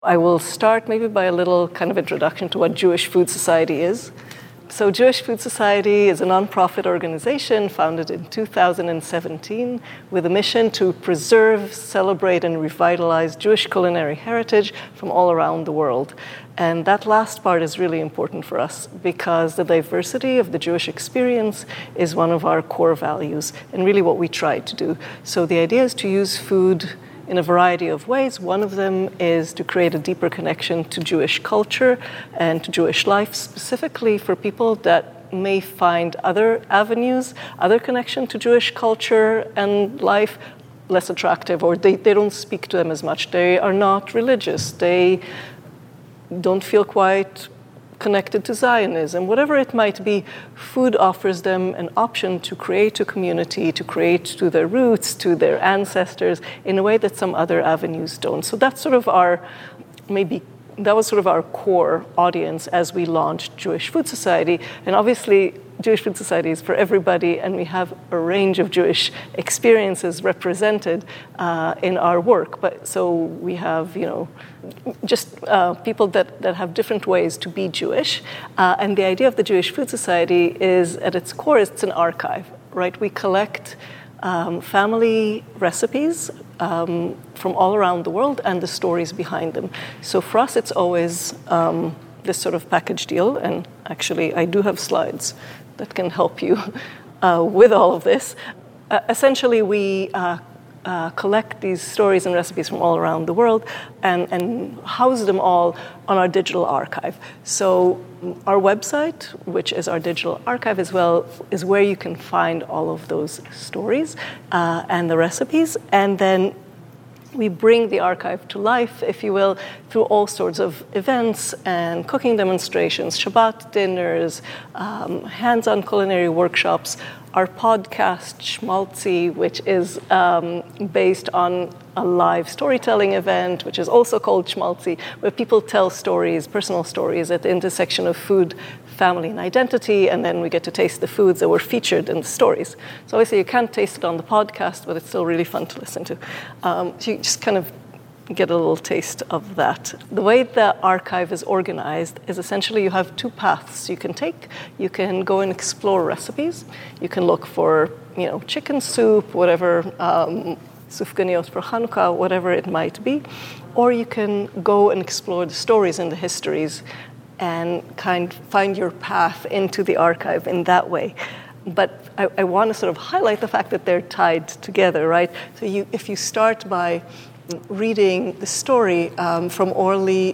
I will start maybe by a little kind of introduction to what Jewish Food Society is. So Jewish Food Society is a nonprofit organization founded in 2017 with a mission to preserve, celebrate, and revitalize Jewish culinary heritage from all around the world. And that last part is really important for us because the diversity of the Jewish experience is one of our core values and really what we try to do. So the idea is to use food in a variety of ways. One of them is to create a deeper connection to Jewish culture and to Jewish life, specifically for people that may find other avenues, other connection to Jewish culture and life less attractive, or they don't speak to them as much. They are not religious. They don't feel quite connected to Zionism. Whatever it might be, food offers them an option to create a community, to create to their roots, to their ancestors, in a way that some other avenues don't. So that's sort of that was sort of our core audience as we launched Jewish Food Society. And obviously, Jewish Food Society is for everybody, and we have a range of Jewish experiences represented in our work. But so we have, just people that have different ways to be Jewish. And the idea of the Jewish Food Society is, at its core, it's an archive, right? We collect family recipes from all around the world and the stories behind them. So for us, it's always this sort of package deal. And actually, I do have slides that can help you with all of this. Essentially, we collect these stories and recipes from all around the world and house them all on our digital archive. So our website, which is our digital archive as well, is where you can find all of those stories and the recipes. And then we bring the archive to life, if you will, through all sorts of events and cooking demonstrations, Shabbat dinners, hands-on culinary workshops, our podcast, Schmaltzy, which is based on a live storytelling event, which is also called Schmaltzy, where people tell stories, personal stories at the intersection of food, family, and identity, and then we get to taste the foods that were featured in the stories. So obviously you can't taste it on the podcast, but it's still really fun to listen to. So you just kind of get a little taste of that. The way the archive is organized is essentially you have two paths you can take. You can go and explore recipes. You can look for, chicken soup, whatever, sufganiyot for Hanukkah, whatever it might be. Or you can go and explore the stories and the histories and find your path into the archive in that way. But I want to sort of highlight the fact that they're tied together, right? So if you start by reading the story from Orly,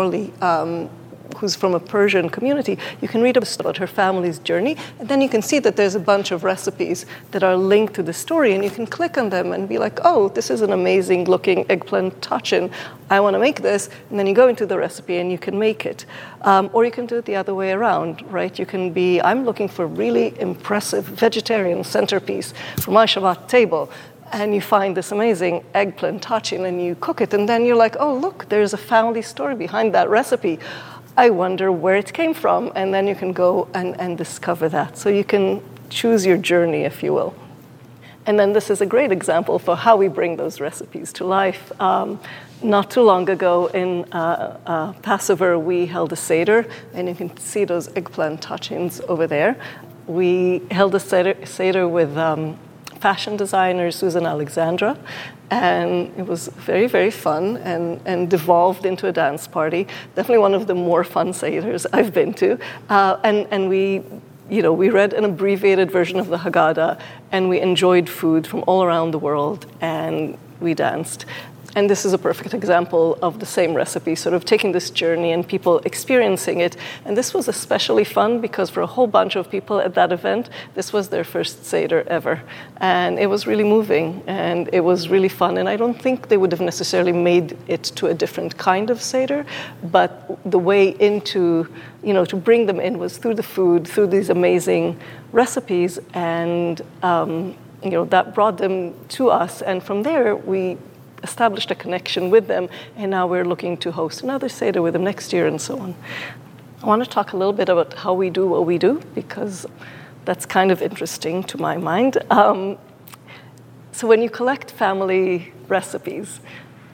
who's from a Persian community, you can read about her family's journey, and then you can see that there's a bunch of recipes that are linked to the story, and you can click on them and be like, oh, this is an amazing-looking eggplant tachin. I want to make this, and then you go into the recipe and you can make it. Or you can do it the other way around, right? You can be, I'm looking for really impressive vegetarian centerpiece for my Shabbat table, and you find this amazing eggplant tachin and you cook it, and then you're like, oh, look, there's a family story behind that recipe. I wonder where it came from, and then you can go and discover that. So you can choose your journey, if you will. And then this is a great example for how we bring those recipes to life. Not too long ago in Passover, we held a Seder, and you can see those eggplant tachins over there. We held a Seder with fashion designer Susan Alexandra, and it was very, very fun and devolved into a dance party. Definitely one of the more fun Seders I've been to. And we read an abbreviated version of the Haggadah, and we enjoyed food from all around the world, and we danced. And this is a perfect example of the same recipe, sort of taking this journey and people experiencing it. And this was especially fun because for a whole bunch of people at that event, this was their first Seder ever. And it was really moving, and it was really fun. And I don't think they would have necessarily made it to a different kind of Seder, but the way into, to bring them in was through the food, through these amazing recipes, and, that brought them to us. And from there, we established a connection with them, and now we're looking to host another Seder with them next year and so on. I want to talk a little bit about how we do what we do, because that's kind of interesting to my mind. So when you collect family recipes,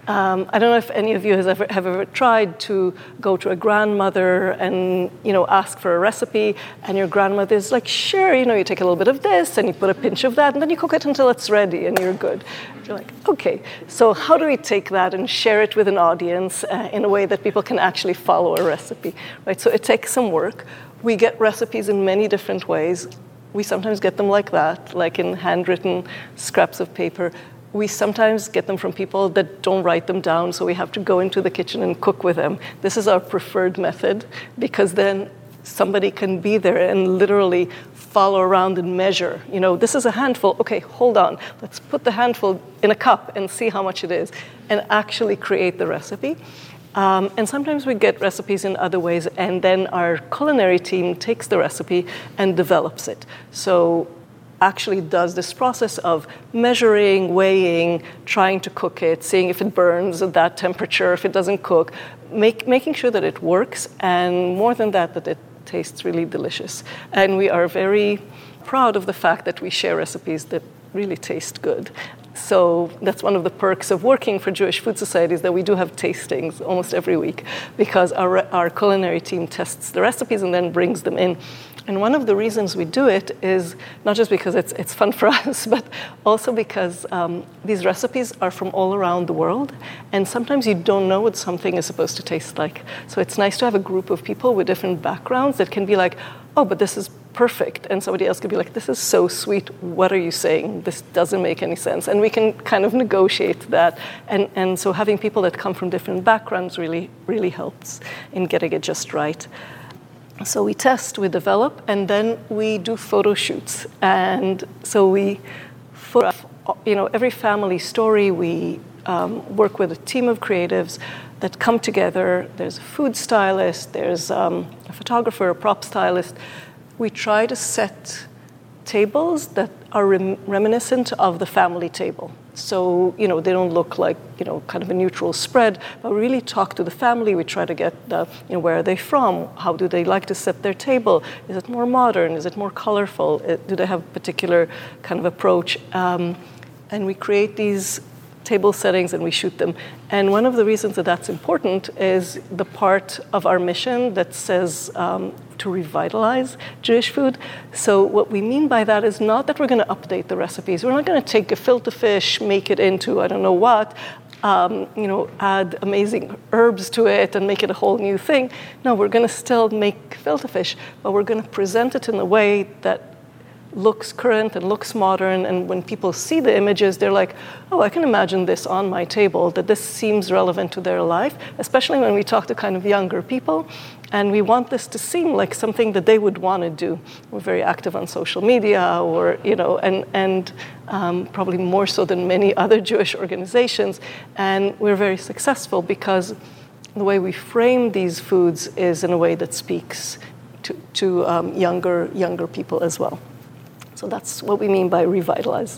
I don't know if any of you have ever tried to go to a grandmother and, ask for a recipe, and your grandmother's like, sure, you take a little bit of this and you put a pinch of that, and then you cook it until it's ready and you're good. You're like, okay, so how do we take that and share it with an audience in a way that people can actually follow a recipe, right? So it takes some work. We get recipes in many different ways. We sometimes get them like that, like in handwritten scraps of paper. We sometimes get them from people that don't write them down, so we have to go into the kitchen and cook with them. This is our preferred method, because then somebody can be there and literally follow around and measure. This is a handful. Okay, hold on. Let's put the handful in a cup and see how much it is, and actually create the recipe. And sometimes we get recipes in other ways, and then our culinary team takes the recipe and develops it. So actually does this process of measuring, weighing, trying to cook it, seeing if it burns at that temperature, if it doesn't cook, making sure that it works, and more than that it tastes really delicious. And we are very proud of the fact that we share recipes that really taste good. So that's one of the perks of working for Jewish Food Society, is that we do have tastings almost every week, because our culinary team tests the recipes and then brings them in. And one of the reasons we do it is not just because it's fun for us, but also because these recipes are from all around the world, and sometimes you don't know what something is supposed to taste like. So it's nice to have a group of people with different backgrounds that can be like, oh, but this is perfect. And somebody else could be like, this is so sweet. What are you saying? This doesn't make any sense. And we can kind of negotiate that. And so having people that come from different backgrounds really, really helps in getting it just right. So we test, we develop, and then we do photo shoots. And so we photograph, every family story. We work with a team of creatives that come together. There's a food stylist, there's a photographer, a prop stylist. We try to set tables that are reminiscent of the family table. So, they don't look like, kind of a neutral spread, but we really talk to the family. We try to get, where are they from? How do they like to set their table? Is it more modern? Is it more colorful? Do they have a particular kind of approach? And we create these table settings and we shoot them. And one of the reasons that that's important is the part of our mission that says to revitalize Jewish food. So what we mean by that is not that we're going to update the recipes. We're not going to take gefilte fish, make it into I don't know what, add amazing herbs to it and make it a whole new thing. No, we're going to still make gefilte fish, but we're going to present it in a way that looks current and looks modern, and when people see the images, they're like, oh, I can imagine this on my table, that this seems relevant to their life, especially when we talk to kind of younger people, and we want this to seem like something that they would want to do. We're very active on social media, or, and probably more so than many other Jewish organizations, and we're very successful because the way we frame these foods is in a way that speaks to younger people as well. So that's what we mean by revitalize.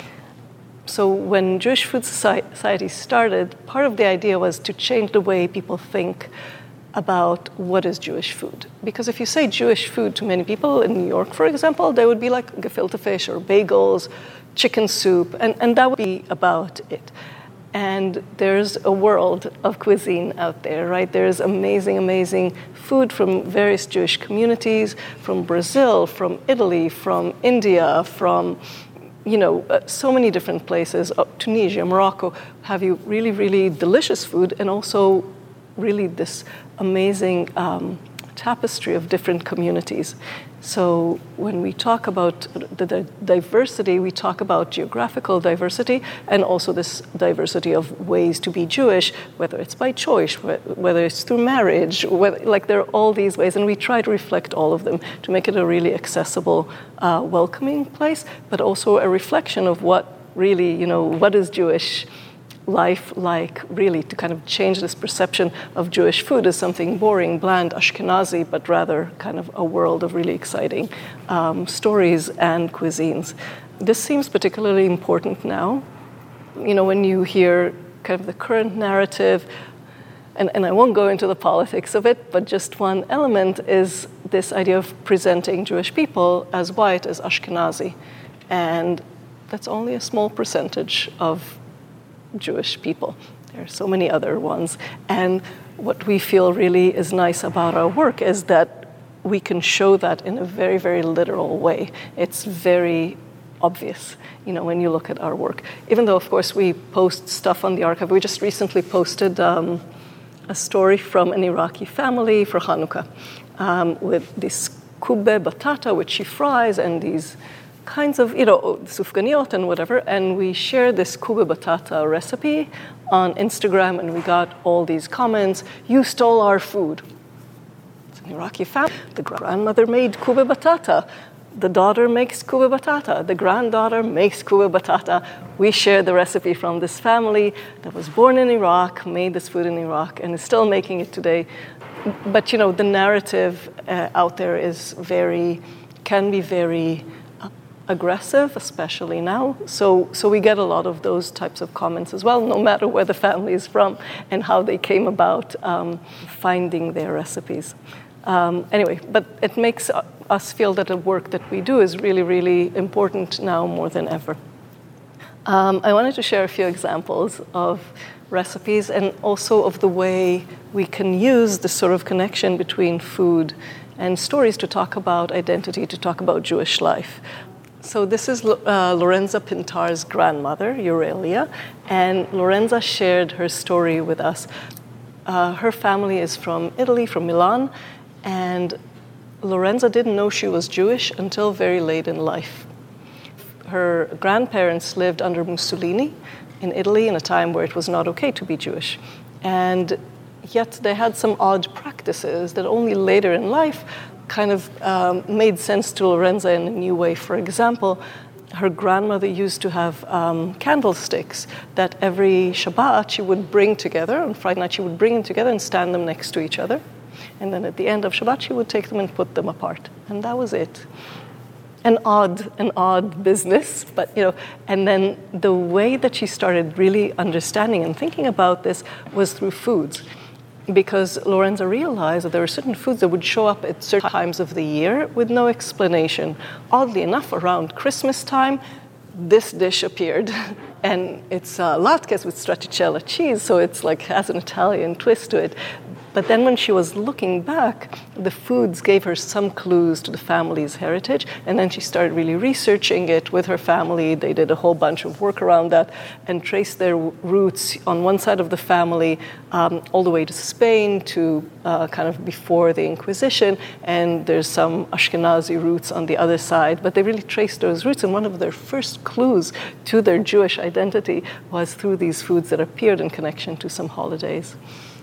So when Jewish Food Society started, part of the idea was to change the way people think about what is Jewish food. Because if you say Jewish food to many people in New York, for example, they would be like gefilte fish or bagels, chicken soup, and that would be about it. And there's a world of cuisine out there, right? There's amazing, amazing food from various Jewish communities, from Brazil, from Italy, from India, from, so many different places, Tunisia, Morocco, have you really, really delicious food, and also really this amazing tapestry of different communities. So when we talk about the diversity, we talk about geographical diversity and also this diversity of ways to be Jewish, whether it's by choice, whether it's through marriage, there are all these ways, and we try to reflect all of them to make it a really accessible, welcoming place, but also a reflection of what really, what is Jewish life like, really, to kind of change this perception of Jewish food as something boring, bland, Ashkenazi, but rather kind of a world of really exciting stories and cuisines. This seems particularly important now. When you hear kind of the current narrative, and I won't go into the politics of it, but just one element is this idea of presenting Jewish people as white, as Ashkenazi. And that's only a small percentage of Jewish people. There are so many other ones. And what we feel really is nice about our work is that we can show that in a very, very literal way. It's very obvious, when you look at our work. Even though, of course, we post stuff on the archive. We just recently posted a story from an Iraqi family for Hanukkah with this kubbe batata, which she fries, and these kinds of, sufganiyot and whatever. And we shared this kubbe batata recipe on Instagram, and we got all these comments. You stole our food. It's an Iraqi family. The grandmother made kubbe batata. The daughter makes kubbe batata. The granddaughter makes kubbe batata. We share the recipe from this family that was born in Iraq, made this food in Iraq, and is still making it today. But, the narrative out there can be very aggressive, especially now. So we get a lot of those types of comments as well, no matter where the family is from and how they came about finding their recipes. Anyway, but it makes us feel that the work that we do is really, really important now more than ever. I wanted to share a few examples of recipes and also of the way we can use the sort of connection between food and stories to talk about identity, to talk about Jewish life. So this is Lorenza Pintar's grandmother, Aurelia, and Lorenza shared her story with us. Her family is from Italy, from Milan, and Lorenza didn't know she was Jewish until very late in life. Her grandparents lived under Mussolini in Italy in a time where it was not okay to be Jewish. And yet they had some odd practices that only later in life kind of made sense to Lorenza in a new way. For example, her grandmother used to have candlesticks that every Shabbat she would bring together. On Friday night she would bring them together and stand them next to each other. And then at the end of Shabbat, she would take them and put them apart. And that was it. An odd business, but, and then the way that she started really understanding and thinking about this was through foods. Because Lorenza realized that there were certain foods that would show up at certain times of the year with no explanation. Oddly enough, around Christmas time, this dish appeared. And it's latkes with stracciatella cheese, so it's has an Italian twist to it. But then when she was looking back, the foods gave her some clues to the family's heritage, and then she started really researching it with her family. They did a whole bunch of work around that and traced their roots on one side of the family all the way to Spain to kind of before the Inquisition, and there's some Ashkenazi roots on the other side. But they really traced those roots, and one of their first clues to their Jewish identity was through these foods that appeared in connection to some holidays.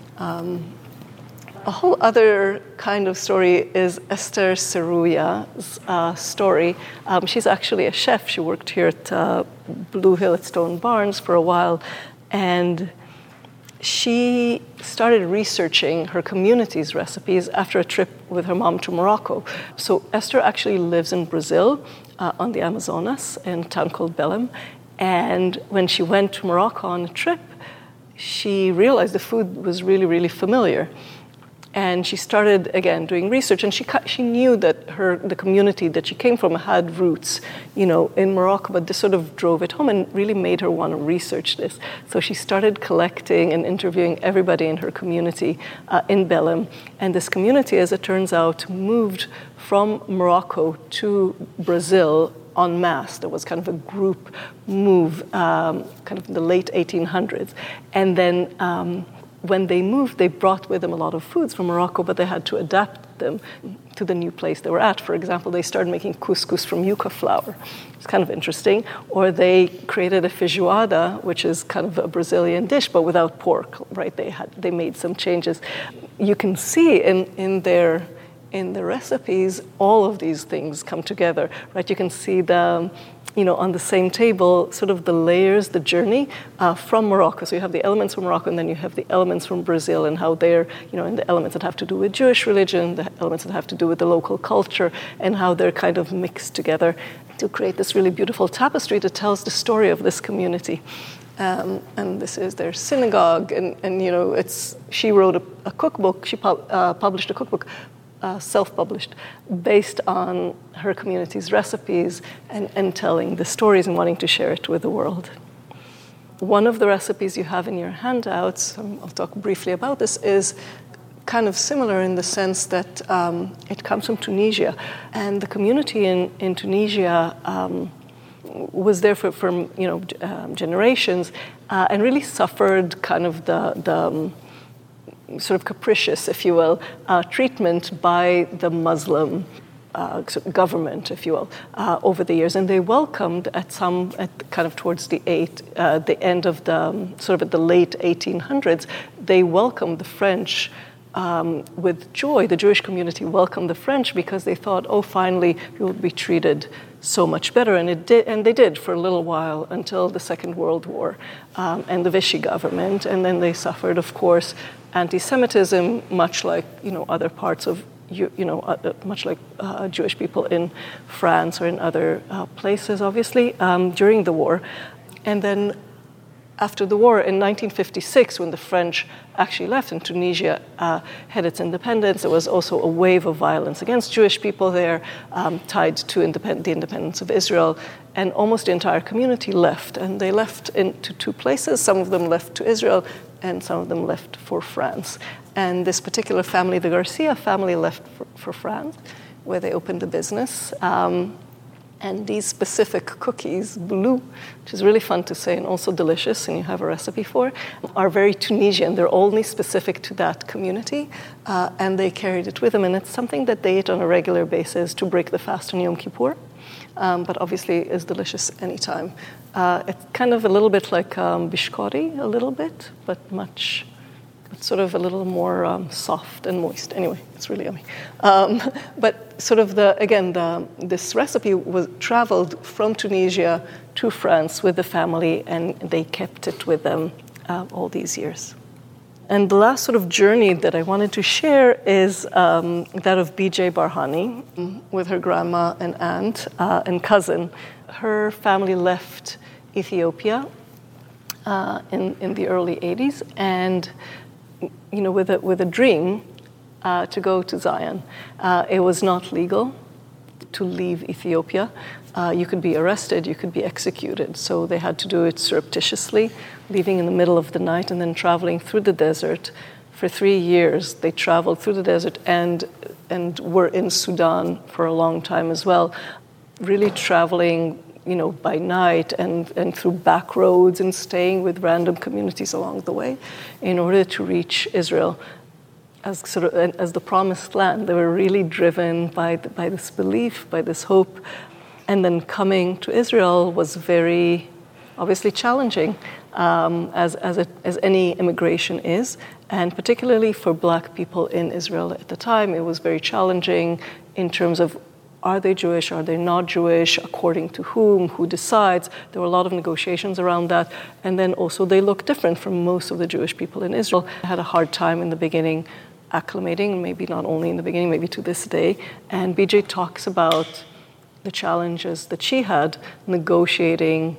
A whole other kind of story is Esther Seruya's story. She's actually a chef. She worked here at Blue Hill at Stone Barns for a while, and she started researching her community's recipes after a trip with her mom to Morocco. So Esther actually lives in Brazil on the Amazonas in a town called Belém, and when she went to Morocco on a trip, she realized the food was really, really familiar. And she started, again, doing research, and she knew that the community that she came from had roots, in Morocco, but this sort of drove it home and really made her want to research this. So she started collecting and interviewing everybody in her community in Belém. And this community, as it turns out, moved from Morocco to Brazil en masse. There was kind of a group move, kind of in the late 1800s. And then when they moved, they brought with them a lot of foods from Morocco, but they had to adapt them to the new place they were at. For example, they started making couscous from yucca flour. It's kind of interesting. Or they created a feijoada, which is kind of a Brazilian dish, but without pork, right? They made some changes. You can see in their recipes, all of these things come together, right? You can see on the same table, sort of the layers, the journey from Morocco. So you have the elements from Morocco, and then you have the elements from Brazil, and how they're, and the elements that have to do with Jewish religion, the elements that have to do with the local culture, and how they're kind of mixed together to create this really beautiful tapestry that tells the story of this community. And this is their synagogue, and she wrote a cookbook. She published a cookbook, self-published, based on her community's recipes and telling the stories and wanting to share it with the world. One of the recipes you have in your handouts, I'll talk briefly about this, is kind of similar in the sense that it comes from Tunisia. And the community in Tunisia was there for generations and really suffered kind of the sort of capricious, if you will, treatment by the Muslim government, if you will, over the years, and they welcomed towards the end of the sort of at the late 1800s, they welcomed the French with joy. The Jewish community welcomed the French because they thought, oh, finally we will be treated so much better, and they did for a little while until the Second World War and the Vichy government, and then they suffered, of course, anti-Semitism, much like other parts of much like Jewish people in France or in other places, obviously, during the war. And then after the war, in 1956, when the French actually left and Tunisia had its independence, there was also a wave of violence against Jewish people there, tied to the independence of Israel, and almost the entire community left. And they left into two places. Some of them left to Israel, and some of them left for France. And this particular family, the Garcia family, left for France, where they opened a business. And these specific cookies, blue, which is really fun to say and also delicious, and you have a recipe for, are very Tunisian. They're only specific to that community, and they carried it with them. And it's something that they ate on a regular basis to break the fast on Yom Kippur, but obviously is delicious anytime. It's kind of a little bit like bishkori, a little bit, but sort of a little more soft and moist. Anyway, it's really yummy. But sort of this recipe was traveled from Tunisia to France with the family, and they kept it with them all these years. And the last sort of journey that I wanted to share is that of B.J. Barhani with her grandma and aunt and cousin. Her family left Ethiopia in the early 80s, and with a dream to go to Zion. It was not legal to leave Ethiopia. You could be arrested, you could be executed. So they had to do it surreptitiously, leaving in the middle of the night and then traveling through the desert. For 3 years, they traveled through the desert and were in Sudan for a long time as well, really traveling by night and through back roads and staying with random communities along the way in order to reach Israel as the promised land. They were really driven by this belief, by this hope. And then coming to Israel was very obviously challenging, as any immigration is. And particularly for Black people in Israel at the time, it was very challenging in terms of, are they Jewish? Are they not Jewish? According to whom? Who decides? There were a lot of negotiations around that. And then also they look different from most of the Jewish people in Israel. I had a hard time in the beginning acclimating, maybe not only in the beginning, maybe to this day. And BJ talks about the challenges that she had negotiating,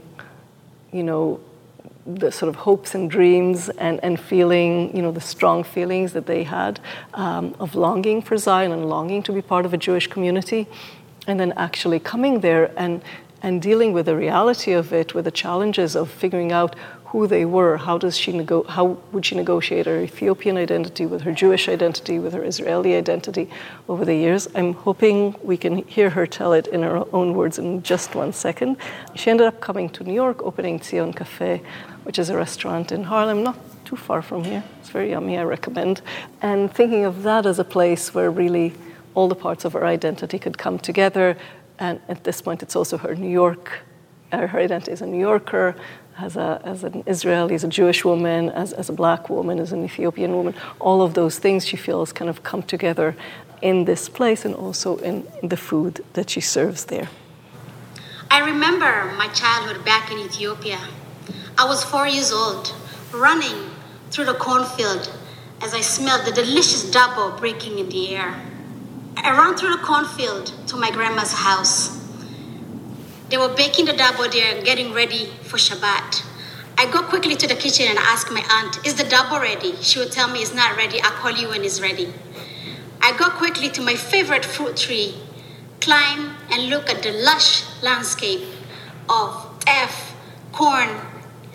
the sort of hopes and dreams and feeling, the strong feelings that they had of longing for Zion and longing to be part of a Jewish community, and then actually coming there and dealing with the reality of it, with the challenges of figuring out who they were. How would she negotiate her Ethiopian identity with her Jewish identity, with her Israeli identity over the years? I'm hoping we can hear her tell it in her own words in just 1 second. She ended up coming to New York, opening Zion Cafe, which is a restaurant in Harlem, not too far from here. It's very yummy, I recommend. And thinking of that as a place where really all the parts of her identity could come together. And at this point, it's also her her identity as a New Yorker, as an Israeli, as a Jewish woman, as a Black woman, as an Ethiopian woman. All of those things she feels kind of come together in this place and also in the food that she serves there. I remember my childhood back in Ethiopia. I was 4 years old, running through the cornfield as I smelled the delicious dabo breaking in the air. I ran through the cornfield to my grandma's house. They were baking the dabo there, getting ready for Shabbat. I go quickly to the kitchen and ask my aunt, is the dabo ready? She would tell me it's not ready. I'll call you when it's ready. I go quickly to my favorite fruit tree, climb and look at the lush landscape of teff, corn,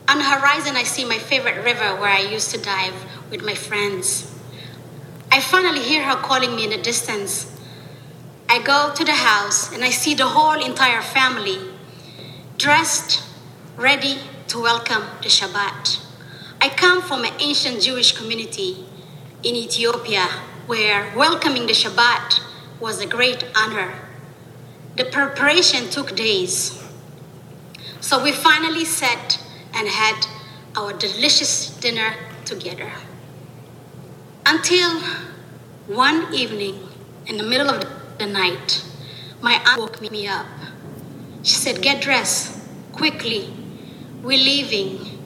On the horizon, I see my favorite river where I used to dive with my friends. I finally hear her calling me in the distance. I go to the house and I see the whole entire family dressed, ready to welcome the Shabbat. I come from an ancient Jewish community in Ethiopia where welcoming the Shabbat was a great honor. The preparation took days. So we finally sat and had our delicious dinner together. Until one evening, in the middle of the night, my aunt woke me up. She said, "Get dressed, quickly, we're leaving."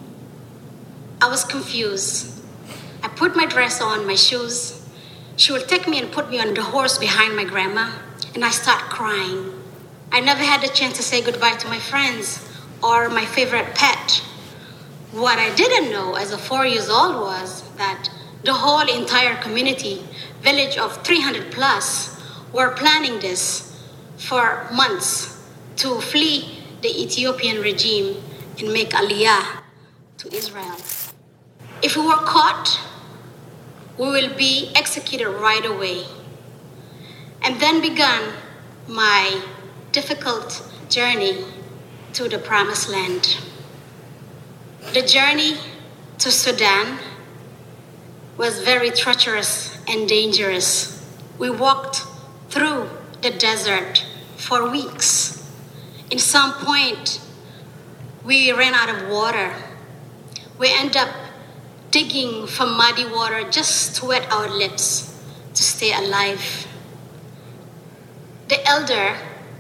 I was confused. I put my dress on, my shoes. She will take me and put me on the horse behind my grandma, and I start crying. I never had the chance to say goodbye to my friends or my favorite pet. What I didn't know as a 4 years old was that the whole entire community, village of 300 plus, were planning this for months to flee the Ethiopian regime and make aliyah to Israel. If we were caught, we will be executed right away. And then began my difficult journey to the promised land. The journey to Sudan was very treacherous and dangerous. We walked through the desert for weeks. In some point, we ran out of water. We ended up digging for muddy water just to wet our lips to stay alive. The elder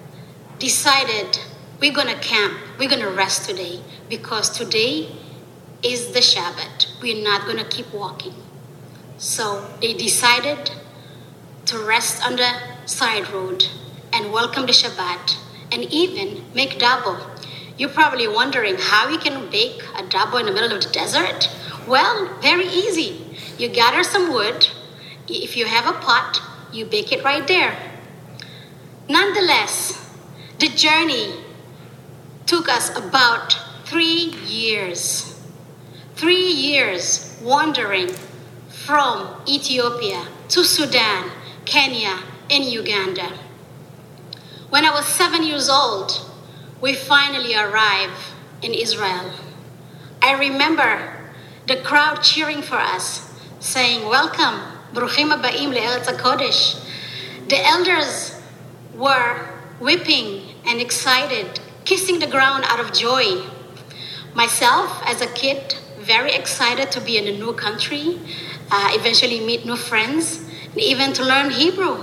decided we're gonna camp, we're gonna rest today because today is the Shabbat. We're not gonna keep walking. So they decided to rest on the side road and welcome the Shabbat and even make dabo. You're probably wondering how you can bake a dabo in the middle of the desert. Well, very easy. You gather some wood. If you have a pot, you bake it right there. Nonetheless, the journey took us about 3 years. 3 years wandering from Ethiopia to Sudan, Kenya, and Uganda. When I was 7 years old, we finally arrived in Israel. I remember the crowd cheering for us, saying, "Welcome, Bruchim Habaim le'Eretz HaKodesh." The elders were weeping and excited, kissing the ground out of joy. Myself, as a kid, very excited to be in a new country, eventually meet new friends, and even to learn Hebrew.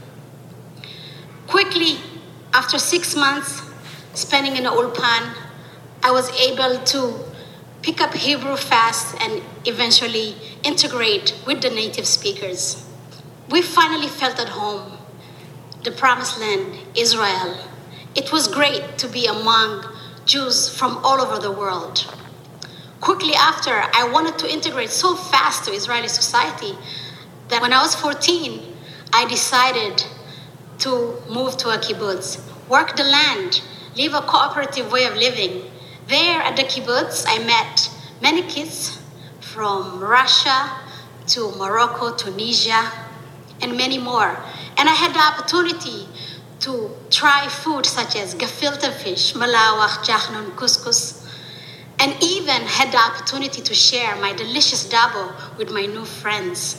Quickly, after 6 months spending in the Ulpan, I was able to pick up Hebrew fast and eventually integrate with the native speakers. We finally felt at home, the promised land, Israel. It was great to be among Jews from all over the world. Quickly after, I wanted to integrate so fast to Israeli society that when I was 14, I decided to move to a kibbutz, work the land, live a cooperative way of living. There at the kibbutz, I met many kids from Russia to Morocco, Tunisia, and many more. And I had the opportunity to try food such as gefilte fish, malawach, jachnun, couscous, and even had the opportunity to share my delicious dabo with my new friends.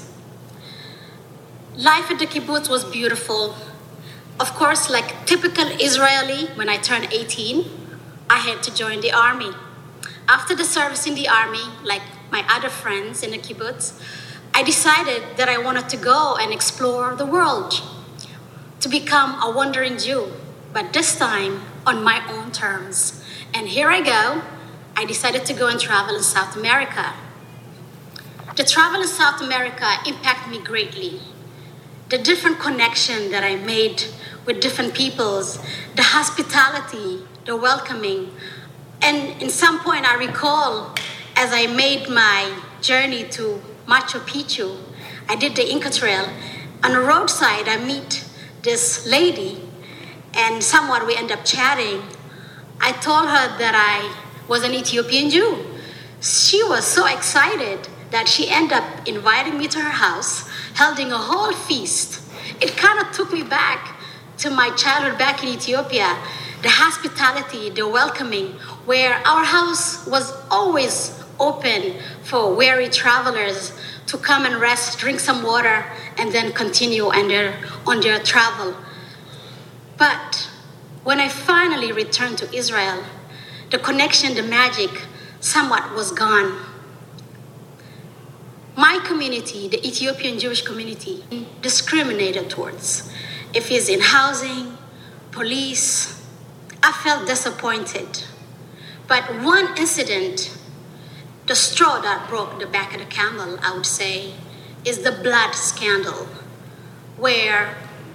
Life at the kibbutz was beautiful. Of course, like typical Israeli, when I turned 18, I had to join the army. After the service in the army, like my other friends in the kibbutz, I decided that I wanted to go and explore the world, to become a wandering Jew, but this time on my own terms. And here I go. I decided to go and travel in South America. The travel in South America impacted me greatly. The different connection that I made with different peoples, the hospitality, the welcoming. And in some point I recall, as I made my journey to Machu Picchu, I did the Inca Trail. On the roadside, I meet this lady, and somewhat we end up chatting. I told her that I was an Ethiopian Jew. She was so excited that she ended up inviting me to her house, holding a whole feast. It kind of took me back to my childhood back in Ethiopia, the hospitality, the welcoming, where our house was always open for weary travelers to come and rest, drink some water, and then continue on their travel. But when I finally returned to Israel, the connection, the magic, somewhat was gone. My community, the Ethiopian Jewish community, discriminated towards. If it's in housing, police, I felt disappointed. But one incident, the straw that broke the back of the camel, I would say, is the blood scandal, where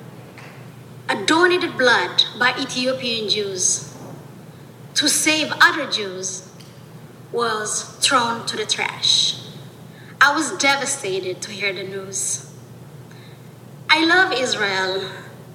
a donated blood by Ethiopian Jews to save other Jews was thrown to the trash. I was devastated to hear the news. I love Israel,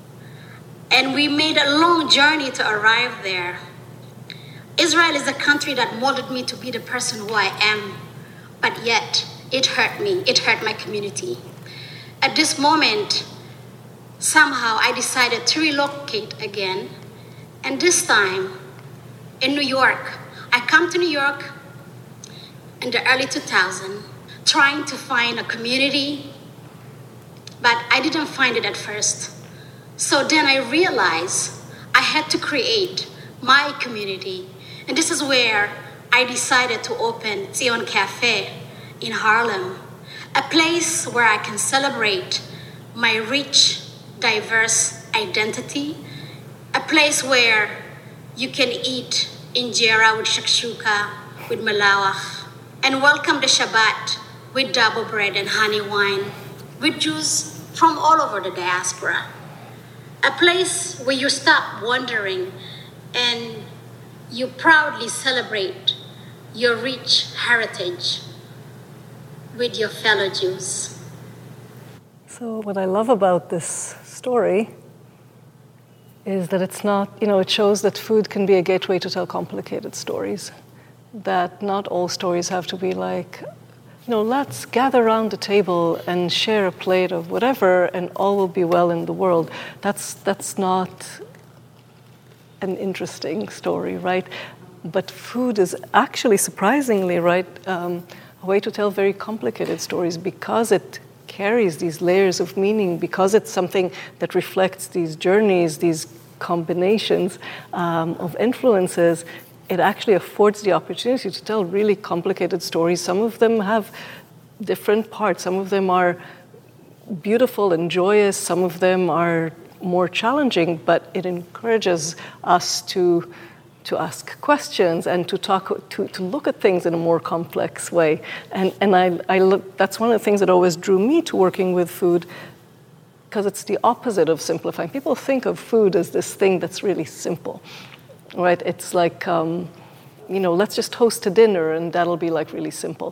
and we made a long journey to arrive there. Israel is a country that molded me to be the person who I am, but yet it hurt me, it hurt my community. At this moment, somehow I decided to relocate again, and this time in New York. I come to New York in the early 2000s, trying to find a community, but I didn't find it at first. So then I realized I had to create my community. And this is where I decided to open Zion Cafe in Harlem, a place where I can celebrate my rich, diverse identity, a place where you can eat injera with shakshuka, with malawach, and welcome the Shabbat with double bread and honey wine, with Jews from all over the diaspora. A place where you stop wondering and you proudly celebrate your rich heritage with your fellow Jews. So what I love about this story is that it's not, it shows that food can be a gateway to tell complicated stories. That not all stories have to be like, let's gather around the table and share a plate of whatever and all will be well in the world. That's not an interesting story, right? But food is actually surprisingly, right, a way to tell very complicated stories because it carries these layers of meaning, because it's something that reflects these journeys, these combinations of influences. It actually affords the opportunity to tell really complicated stories. Some of them have different parts. Some of them are beautiful and joyous. Some of them are more challenging, but it encourages us to ask questions and to look at things in a more complex way. And I look, that's one of the things that always drew me to working with food, because it's the opposite of simplifying. People think of food as this thing that's really simple, right? It's like, let's just host a dinner and that'll be like really simple.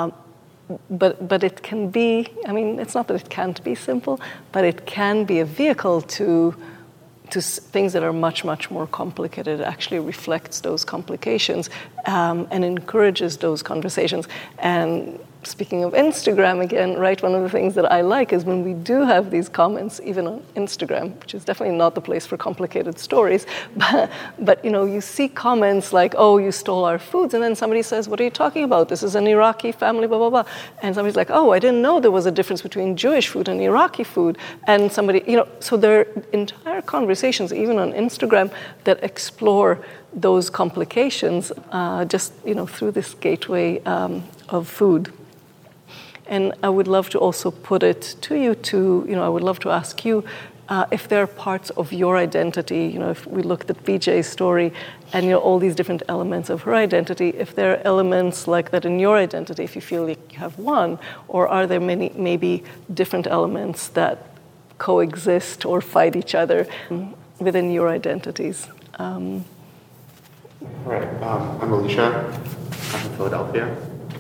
But it can be, it's not that it can't be simple, but it can be a vehicle to things that are much, much more complicated. It actually reflects those complications and encourages those conversations. And speaking of Instagram again, right, one of the things that I like is when we do have these comments, even on Instagram, which is definitely not the place for complicated stories, but you see comments like, oh, you stole our foods, and then somebody says, what are you talking about? This is an Iraqi family, blah, blah, blah. And somebody's like, oh, I didn't know there was a difference between Jewish food and Iraqi food. And somebody, so there are entire conversations, even on Instagram, that explore those complications just, through this gateway of food. And I would love to also put it to you I would love to ask you if there are parts of your identity, if we looked at VJ's story and, all these different elements of her identity, if there are elements like that in your identity, if you feel like you have one, or are there many, maybe different elements that coexist or fight each other within your identities? All right, I'm Alicia. I'm from Philadelphia.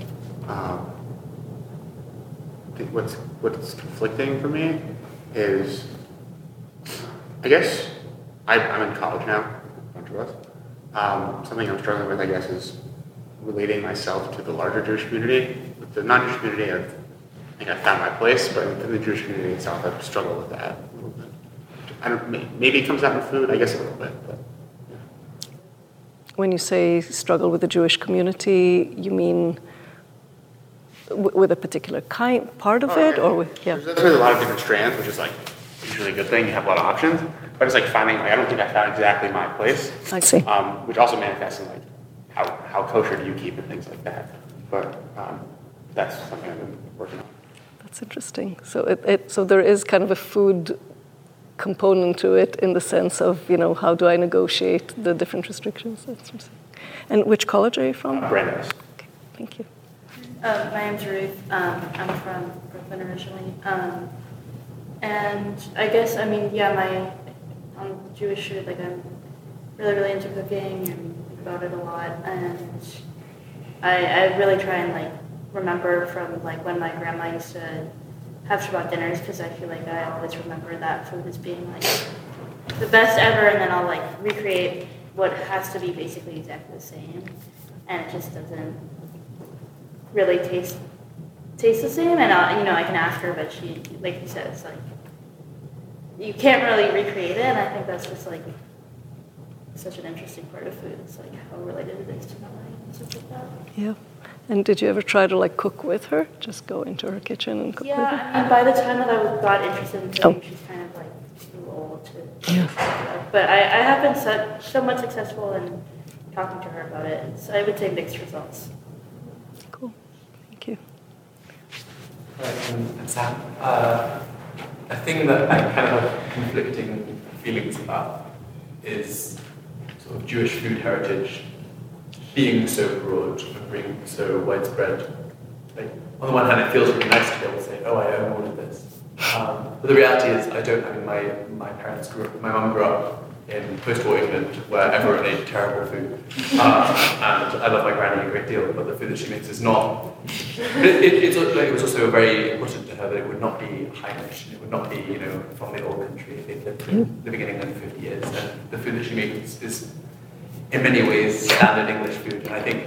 I think what's conflicting for me is, I guess, I'm in college now, a bunch of us. Something I'm struggling with, I guess, is relating myself to the larger Jewish community. With the non-Jewish community, I think I found my place, but within the Jewish community itself, I've struggled with that a little bit. Maybe it comes out in food, I guess a little bit. But, yeah. When you say struggle with the Jewish community, you mean with a particular part of it, or with There's a lot of different strands, which is like usually a good thing. You have a lot of options, but it's like finding. Like, I don't think I found exactly my place. I see. Which also manifests in like how kosher do you keep and things like that. But that's something I've been working on. That's interesting. So so there is kind of a food component to it in the sense of, how do I negotiate the different restrictions? That's interesting. And which college are you from? Brandeis. Okay, thank you. My name's Ruth. I'm from Brooklyn originally. And I guess, I'm Jewish food, like I'm really, really into cooking and think about it a lot. And I really try and remember from when my grandma used to have Shabbat dinners, because I feel like I always remember that food as being the best ever, and then I'll recreate what has to be basically exactly the same, and it just doesn't really taste the same. And I can ask her, but she, like you said, it's you can't really recreate it, and I think that's just such an interesting part of food. It's how related it is to memory and stuff like that. Yeah. And did you ever try to cook with her? Just go into her kitchen and cook with her? Yeah, by the time that I got interested in cooking, she's kind of too old to. Yeah. But I have been somewhat successful in talking to her about it. So I would say mixed results. Cool. Thank you. I'm Sam. A thing that I kind of have conflicting feelings about is sort of Jewish food heritage being so broad and being so widespread. On the one hand, it feels really nice to be able to say, "Oh, I own all of this," but the reality is, I don't. My parents my mum grew up in post-war England, where everyone ate terrible food, and I love my granny a great deal, but the food that she makes is not. It was also very important to her that it would not be Heimish. It would not be, from the old country. They'd living in England for 50 years, and the food that she makes is in many ways standard English food. And I think,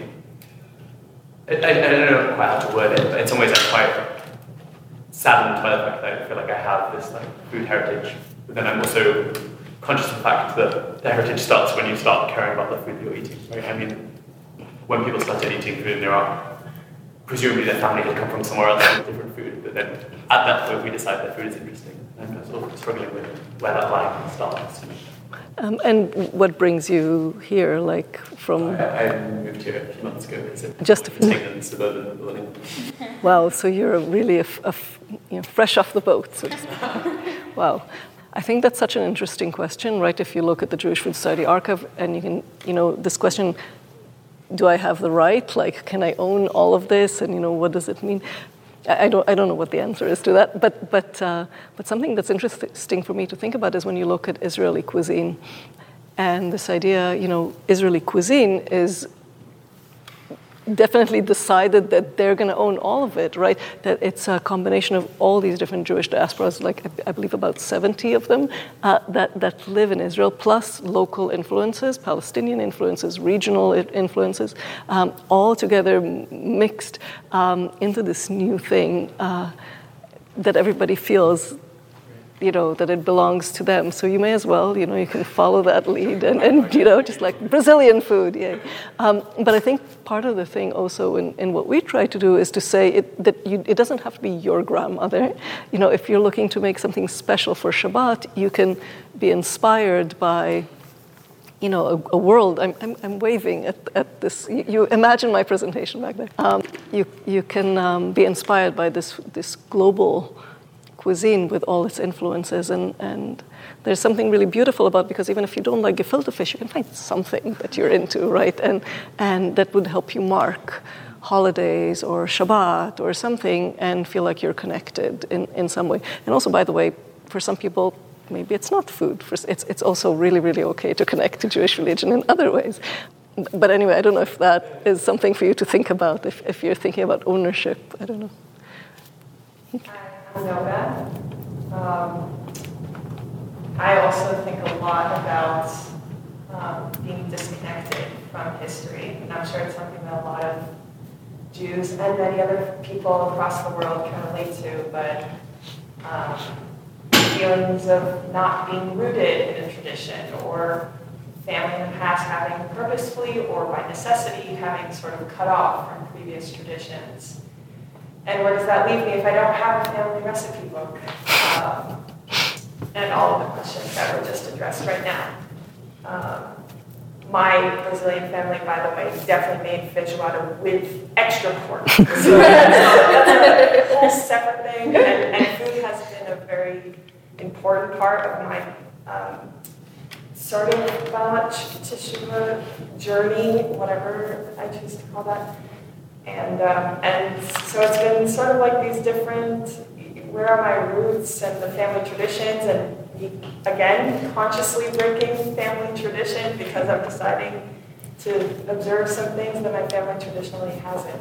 I don't know quite how to word it, but in some ways I'm quite saddened by the fact that I feel like I have this food heritage, but then I'm also conscious of the fact that the heritage starts when you start caring about the food you're eating, right? I mean, when people started eating food, presumably their family had come from somewhere else with different food, but then at that point we decide that food is interesting. And I'm sort of struggling with where that line starts. And what brings you here, from? I moved here a few months ago. Just a few. England, suburban building. Wow, so you're really fresh off the boat, so to speak. Wow. I think that's such an interesting question, right? If you look at the Jewish Food Society archive, and you can, this question, do I have the right? Can I own all of this? And, what does it mean? I don't know what the answer is to that, but something that's interesting for me to think about is when you look at Israeli cuisine, and this idea, Israeli cuisine is definitely decided that they're going to own all of it, right? That it's a combination of all these different Jewish diasporas, I believe about 70 of them, that live in Israel, plus local influences, Palestinian influences, regional influences, all together mixed into this new thing that everybody feels that it belongs to them. So you may as well, you can follow that lead and just like Brazilian food, yeah. But I think part of the thing also in what we try to do is to say it doesn't have to be your grandmother. If you're looking to make something special for Shabbat, you can be inspired by a world. I'm waving at this. You imagine my presentation back there. You can be inspired by this global cuisine with all its influences, and there's something really beautiful about, because even if you don't like gefilte fish, you can find something that you're into, right? And that would help you mark holidays or Shabbat or something and feel like you're connected in some way. And also, by the way, for some people, maybe it's not food. It's also really, really okay to connect to Jewish religion in other ways. But anyway, I don't know if that is something for you to think about, if you're thinking about ownership. I don't know. Yoga. I also think a lot about being disconnected from history, and I'm sure it's something that a lot of Jews and many other people across the world can relate to, but feelings of not being rooted in a tradition, or family in the past having purposefully or by necessity having sort of cut off from previous traditions. And where does that leave me if I don't have a family recipe book? And all of the questions that were just addressed right now. My Brazilian family, by the way, definitely made feijoada with extra pork. So that's a whole separate thing. And food has been a very important part of my sort of teshuva journey, whatever I choose to call that. And so it's been sort of like these different, where are my roots and the family traditions, and again, consciously breaking family tradition because I'm deciding to observe some things that my family traditionally hasn't.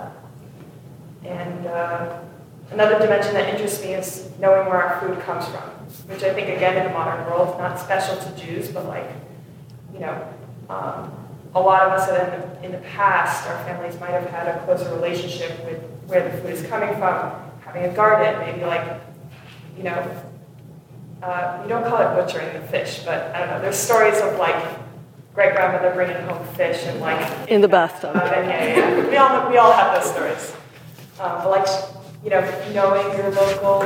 And another dimension that interests me is knowing where our food comes from, which I think, again, in the modern world, not special to Jews, but like, you know, a lot of us in the past, our families might have had a closer relationship with where the food is coming from, having a garden, maybe like, you know, you don't call it butchering the fish, but I don't know, there's stories of like great-grandmother bringing home fish and like... In the bathtub. We all have those stories. But like, you know, knowing your local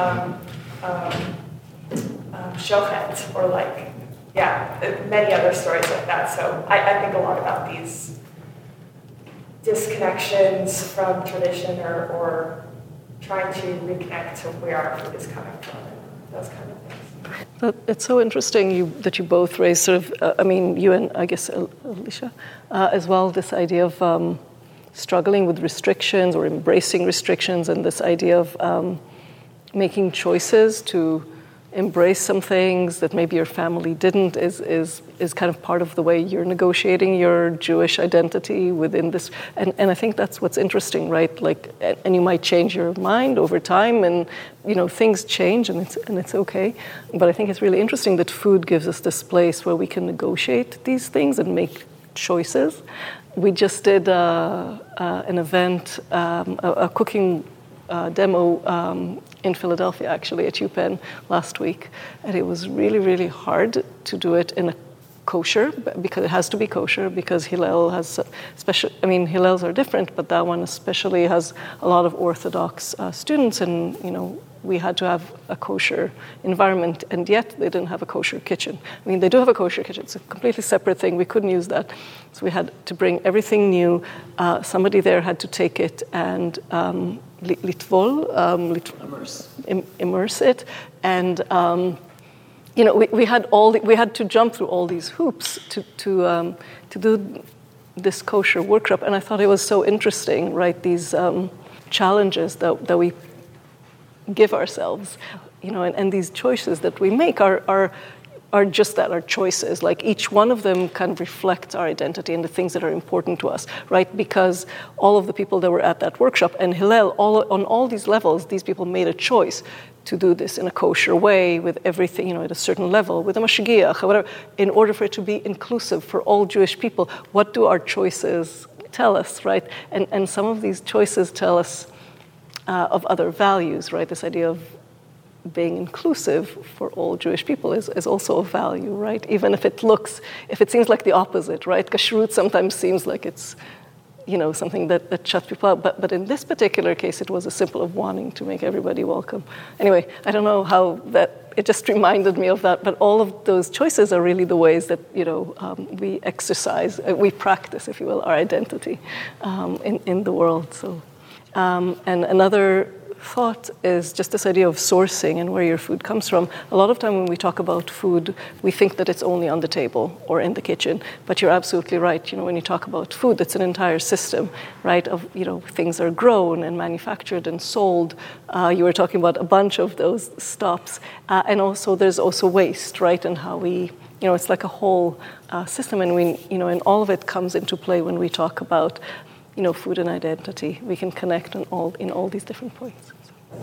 shochet, or like, many other stories like that. So I think a lot about these disconnections from tradition, or trying to reconnect to where our food is coming from, and those kind of things. It's so interesting that you both raised sort of, I mean, you and I guess Alicia, as well, this idea of struggling with restrictions or embracing restrictions, and this idea of making choices to embrace some things that maybe your family didn't is kind of part of the way you're negotiating your Jewish identity within this. And I think that's what's interesting, right? Like, and you might change your mind over time, and you know, things change, and it's okay. But I think it's really interesting that food gives us this place where we can negotiate these things and make choices. We just did an event, a cooking demo in Philadelphia, actually, at UPenn last week, and it was really, really hard to do it in a kosher, because it has to be kosher, because Hillel has special, I mean, Hillels are different, but that one especially has a lot of Orthodox students, and, you know, we had to have a kosher environment, and yet they didn't have a kosher kitchen. I mean, they do have a kosher kitchen. It's a completely separate thing. We couldn't use that. So we had to bring everything new. Somebody there had to take it and litvol, immerse it. And, you know, we had to jump through all these hoops to do this kosher workshop. And I thought it was so interesting, right? These challenges that we give ourselves, you know, and these choices that we make are just that, are choices. Like, each one of them kind of reflects our identity and the things that are important to us, right? Because all of the people that were at that workshop, and Hillel, on all these levels, these people made a choice to do this in a kosher way, with everything, you know, at a certain level, with a mashgiach, whatever, in order for it to be inclusive for all Jewish people. What do our choices tell us, right? And some of these choices tell us of other values, right? This idea of being inclusive for all Jewish people is also a value, right? Even if it seems like the opposite, right? Kashrut sometimes seems like it's, you know, something that shuts people out. But in this particular case, it was a simple of wanting to make everybody welcome. Anyway, I don't know how it just reminded me of that. But all of those choices are really the ways that, you know, we exercise, we practice, if you will, our identity in the world. So. And another thought is just this idea of sourcing and where your food comes from. A lot of time when we talk about food, we think that it's only on the table or in the kitchen. But you're absolutely right. You know, when you talk about food, it's an entire system, right? Of, you know, things are grown and manufactured and sold. You were talking about a bunch of those stops, and also there's also waste, right? And how we, you know, it's like a whole system, and we, you know, and all of it comes into play when we talk about, you know, food and identity. We can connect in all these different points.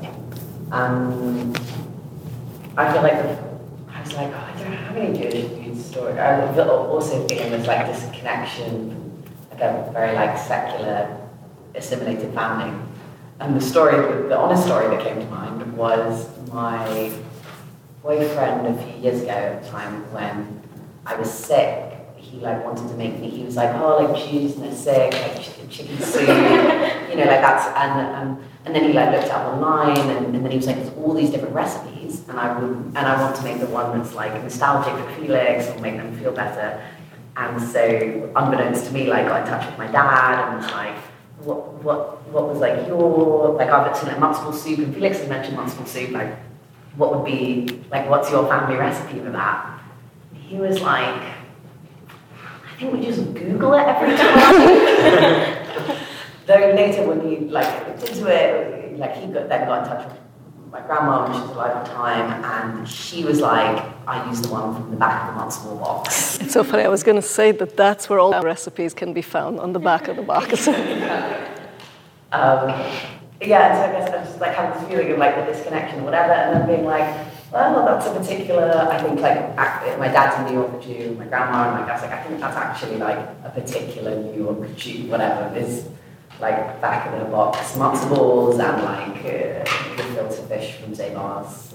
I feel like I was like, I don't know how many Jewish food stores. I also think there's like this connection. I a very like secular, assimilated family. And the honest story that came to mind was my boyfriend a few years ago at the time when I was sick. He like wanted to make me, he was like, oh, like Jews and they're sick, like chicken soup, you know, like that's, and then he like looked up online and then he was like, there's all these different recipes and I want to make the one that's like nostalgic for Felix or make them feel better. And so unbeknownst to me, like got in touch with my dad and was like, what was like your, like I've seen like Muxable soup and Felix has mentioned Muxable soup, like what would be, like what's your family recipe for that? He was like, I think we just Google it every time. Though later when he like looked into it, like he then got in touch with my grandma when she was alive at the time, and she was like, I used the one from the back of the Muxable box. It's so funny. I was going to say that's where all our recipes can be found, on the back of the box. Yeah, and so I guess I just like have this feeling of like the disconnection or whatever, and then being like, well, that's a particular, I think like, my dad's a New York Jew, my grandma, and like, I was like, I think that's actually like a particular New York Jew, whatever, is like back in the box matzo balls and like gefilte fish from Zabar's.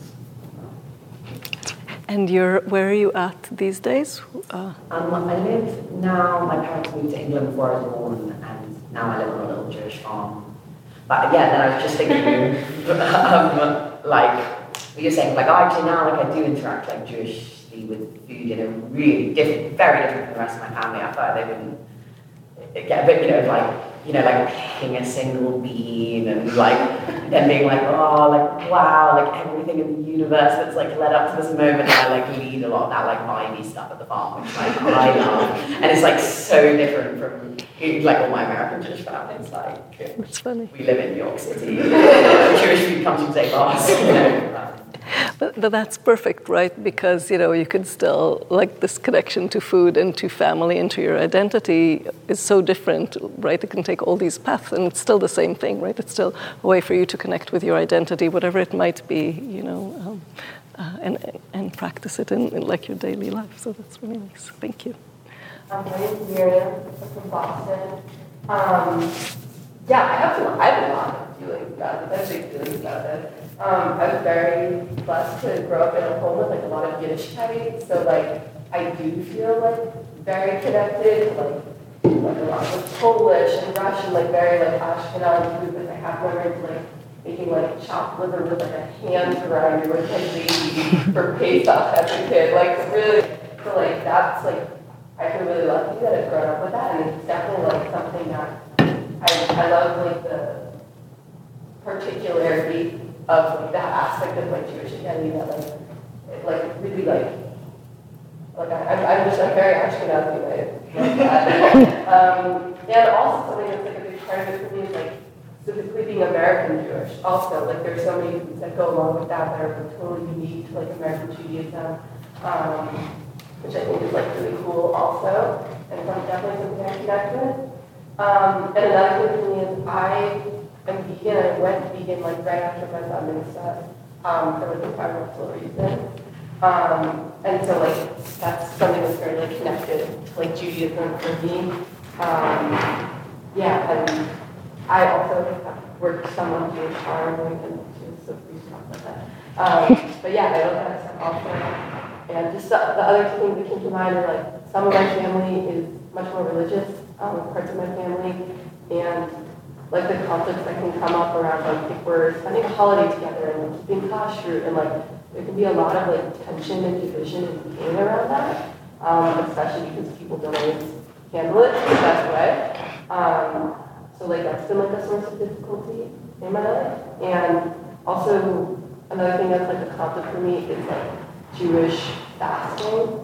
And where are you at these days? I live now, my parents moved to England before I was born, and now I live on a little Jewish farm. But yeah, then I was just thinking, like, what you're saying, like, actually now, like, I do interact, like, Jewishly with food in a really different, very different from the rest of my family. I thought they wouldn't get a bit, like picking a single bean and, like, then being like, oh, like, wow, like, everything in the universe that's, like, led up to this moment. And I, like, lead a lot of that, like, vibey stuff at the farm, which, like, I love. And it's, like, so different from, like, all my American Jewish families. Like, it's funny. We live in New York City. Jewish food comes from Zabar's, you know. But that's perfect, right? Because, you can still, like, this connection to food and to family and to your identity is so different, right? It can take all these paths and it's still the same thing, right? It's still a way for you to connect with your identity, whatever it might be, and practice it in like your daily life. So that's really nice. Thank you. My name is Miriam. I'm from Boston. I have a lot of feelings about it. I have big feelings about it. I was very blessed to grow up in a home with like a lot of Yiddishkeit, so like I do feel like very connected to like a lot of Polish and Russian, like very like Ashkenazi food. Like I have memories like making like chopped liver with like a hand grinder with my baby for Pesach as a kid. Like really, so like that's like I feel really lucky that I've grown up with that, and it's definitely like something that I love like the particularity of like that aspect of like Jewish identity that like really like I'm very Ashkenazi way like that. And also something that's like a big part of it for me is like specifically being American Jewish. Also, like there's so many things that go along with that are like, totally unique to like American Judaism, which I think is like really cool also, and definitely something I connect with. And another thing for me is I'm vegan. I went vegan like right after my bar mitzvah for like environmental reasons. And so like that's something that's very like connected to like Judaism for me. And I also have worked some on Jewish farm and so we should talk about that. But yeah, I love that stuff also. And just the other things that came to mind are like some of my family is much more religious, parts of my family, and like the conflicts that can come up around like if we're spending a holiday together and like keeping kashrut, and like there can be a lot of like tension and division and pain around that, especially because people don't always handle it the best way. So like that's been like a source of difficulty in my life. And also another thing that's like a conflict for me is like Jewish fasting.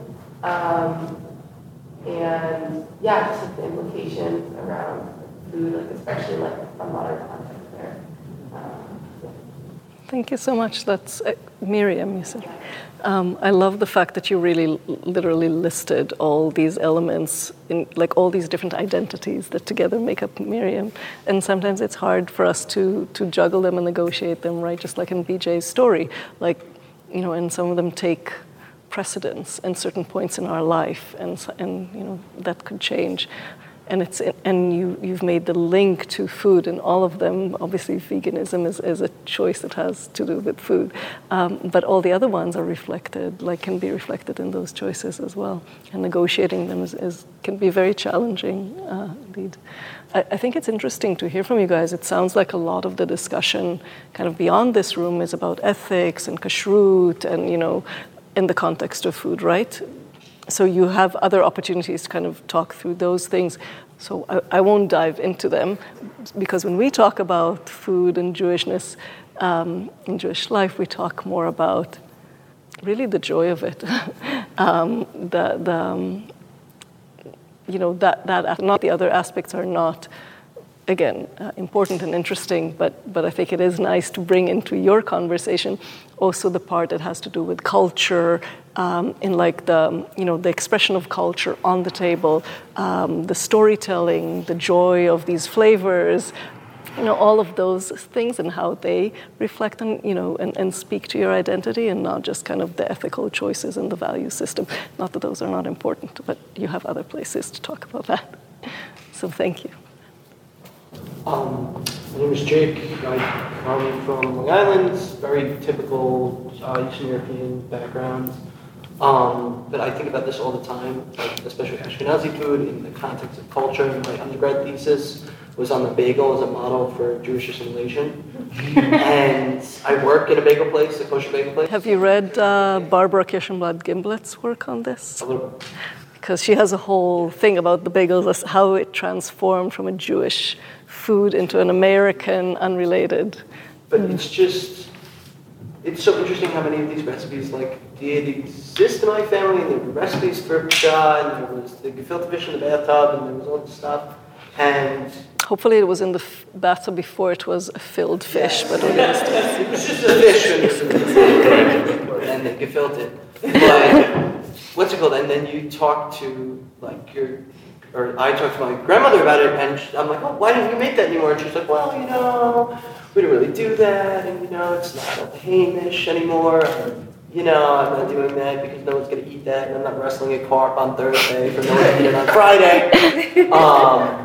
And yeah, just like the implications around food, like especially like a modern context there. Thank you so much. That's Miriam, you said. I love the fact that you really literally listed all these elements, in like all these different identities that together make up Miriam. And sometimes it's hard for us to juggle them and negotiate them, right? Just like in BJ's story, like, and some of them take precedence in certain points in our life, and that could change. and you've made the link to food in all of them. Obviously, veganism is a choice that has to do with food, but all the other ones are reflected, can be reflected in those choices as well. And negotiating them can be very challenging indeed. I think it's interesting to hear from you guys. It sounds like a lot of the discussion kind of beyond this room is about ethics and kashrut and, in the context of food, right? So you have other opportunities to kind of talk through those things. So I won't dive into them, because when we talk about food and Jewishness in Jewish life, we talk more about really the joy of it. Not the other aspects are not, again, important and interesting, but I think it is nice to bring into your conversation also the part that has to do with culture, in the expression of culture on the table, the storytelling, the joy of these flavors, all of those things and how they reflect on, and speak to your identity, and not just kind of the ethical choices and the value system. Not that those are not important, but you have other places to talk about that. So thank you. My name is Jake. I come from Long Island, very typical Eastern European background. But I think about this all the time, especially Ashkenazi food in the context of culture. My undergrad thesis was on the bagel as a model for Jewish assimilation. And I work in a bagel place, a kosher bagel place. Have you read Barbara Kirschenblatt-Gimblet's work on this? A little. Because she has a whole thing about the bagels, how it transformed from a Jewish food into an American unrelated. But it's so interesting how many of these recipes did exist in my family, and there were recipes for psha, and there was the gefilte fish in the bathtub, and there was all this stuff. And hopefully it was in the bathtub before it was a filled fish, but it was just a fish and they gefilte it. But what's it called? And then you talk to I talked to my grandmother about it, and I'm like, oh, why didn't you make that anymore? And she's like, well, we don't really do that, and it's not Hamish anymore. I'm not doing that because no one's going to eat that, and I'm not wrestling a carp on Thursday for no one to eat it on Friday.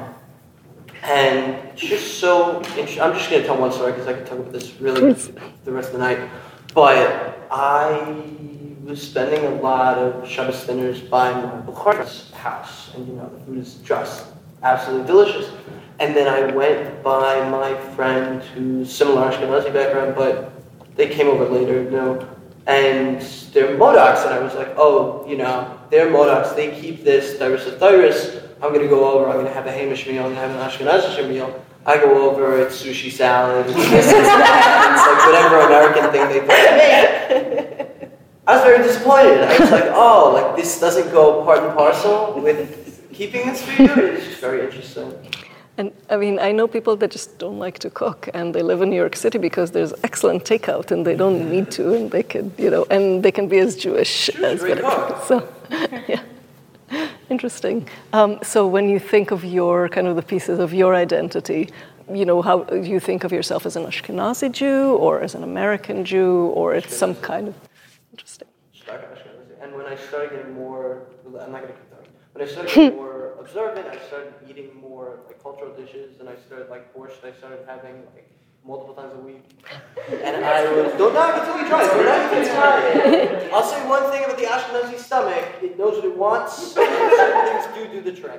And it's just so interesting. I'm just going to tell one story because I could talk about this really the rest of the night. But I was spending a lot of Shabbos dinners by my Bukhar's house, and the food is just absolutely delicious. And then I went by my friend who's similar Ashkenazi background, but they came over later, and they're Modocs, and I was like, oh, they're Modocs, they keep this Dairis. I'm going to go over, I'm going to have a Hamish meal, I'm going to have an Ashkenazi meal. I go over, it's sushi salad, it's this, it's that, it's whatever American thing they put to me. I was very disappointed. I was like, this doesn't go part and parcel with keeping this for you. It's just very interesting. And I know people that just don't like to cook, and they live in New York City because there's excellent takeout, and they don't need to, and they could, and they can be as Jewish as whatever. So, yeah, interesting. So when you think of your kind of the pieces of your identity, how do you think of yourself as an Ashkenazi Jew, or as an American Jew, or it's some kind of interesting. And when I started getting more, I'm not going to keep talking. When I started getting more observant, I started eating more cultural dishes, and I started borscht. I started having multiple times a week. And I was, don't knock until you try it. Don't knock until you try it. I'll say one thing about the Ashkenazi stomach: it knows what it wants. Certain things do the trick.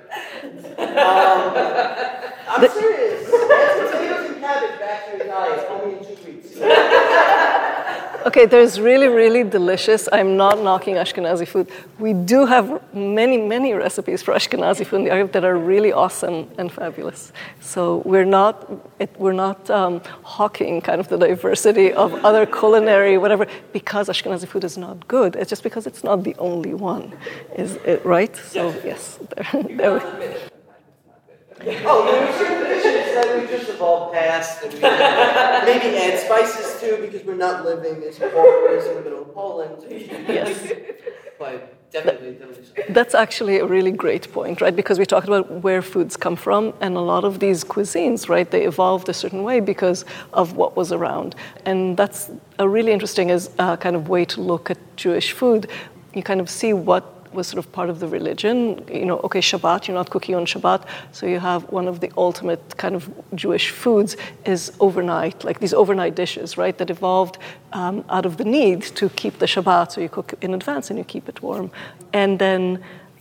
I'm serious. Add potatoes and cabbage back to your diet only in 2 weeks. Okay, there's really, really delicious. I'm not knocking Ashkenazi food. We do have many, many recipes for Ashkenazi food in the Arab that are really awesome and fabulous. So we're not hawking kind of the diversity of other culinary whatever because Ashkenazi food is not good. It's just because it's not the only one, is it right? So yes, there we go. Oh, there were certain dishes that we just evolved past, and we maybe add spices too because we're not living as poor as in the middle of Poland. Yes. But definitely. That's actually a really great point, right? Because we talked about where foods come from, and a lot of these cuisines, right, they evolved a certain way because of what was around. And that's a really interesting kind of way to look at Jewish food. You kind of see what was sort of part of the religion. Okay, Shabbat, you're not cooking on Shabbat, so you have one of the ultimate kind of Jewish foods is overnight, like these overnight dishes, right, that evolved out of the need to keep the Shabbat, so you cook in advance and you keep it warm. And then,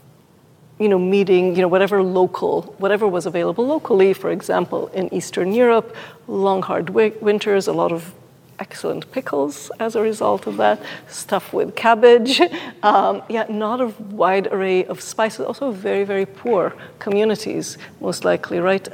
meeting, whatever was available locally, for example, in Eastern Europe, long, hard winters, a lot of excellent pickles as a result of that, stuff with cabbage, not a wide array of spices, also very, very poor communities, most likely, right?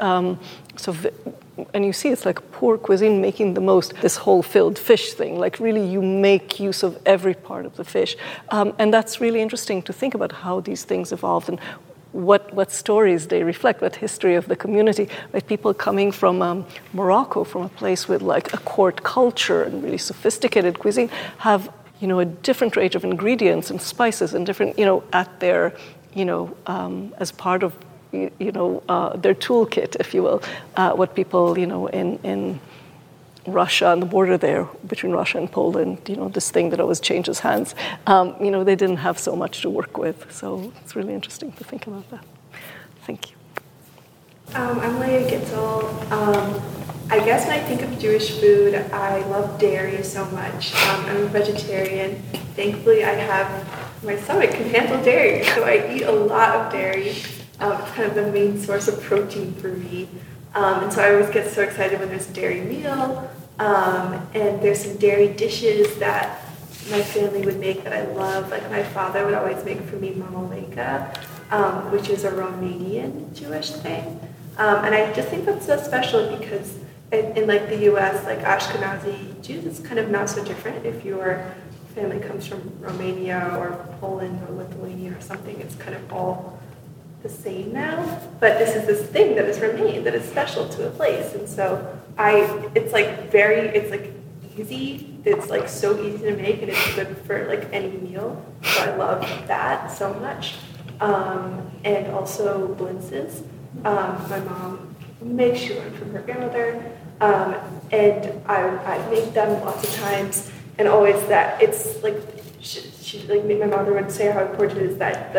And you see it's like poor cuisine making the most, this whole filled fish thing, like really you make use of every part of the fish. And that's really interesting to think about how these things evolved and what stories they reflect, what history of the community, right? People coming from Morocco, from a place with like a court culture and really sophisticated cuisine, have, a different range of ingredients and spices and different, at their, as part of, their toolkit, if you will, what people, in Russia, on the border there between Russia and Poland, this thing that always changes hands, they didn't have so much to work with. So it's really interesting to think about that. Thank you. I'm Leah Gitzel. I guess when I think of Jewish food, I love dairy so much. I'm a vegetarian. Thankfully, my stomach can handle dairy, so I eat a lot of dairy. It's kind of the main source of protein for me. And so I always get so excited when there's a dairy meal, and there's some dairy dishes that my family would make that I love. Like my father would always make for me mamaleka, which is a Romanian Jewish thing. And I just think that's so special because in like the U.S., like Ashkenazi Jews, it's kind of not so different. If your family comes from Romania or Poland or Lithuania or something, it's kind of all the same now, but this is this thing that has remained that is special to a place, and so it's like easy. It's like so easy to make, and it's good for like any meal. So I love that so much, and also blintzes. My mom makes, she learned from her grandmother, and I make them lots of times, and always that it's like she like my mother would say how important it is that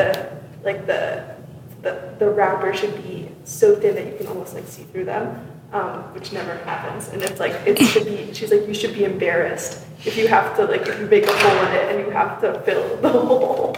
the wrapper should be so thin that you can almost like see through them, which never happens. And it's like, she's like, you should be embarrassed if you have to, like, if you make a hole in it and you have to fill the hole.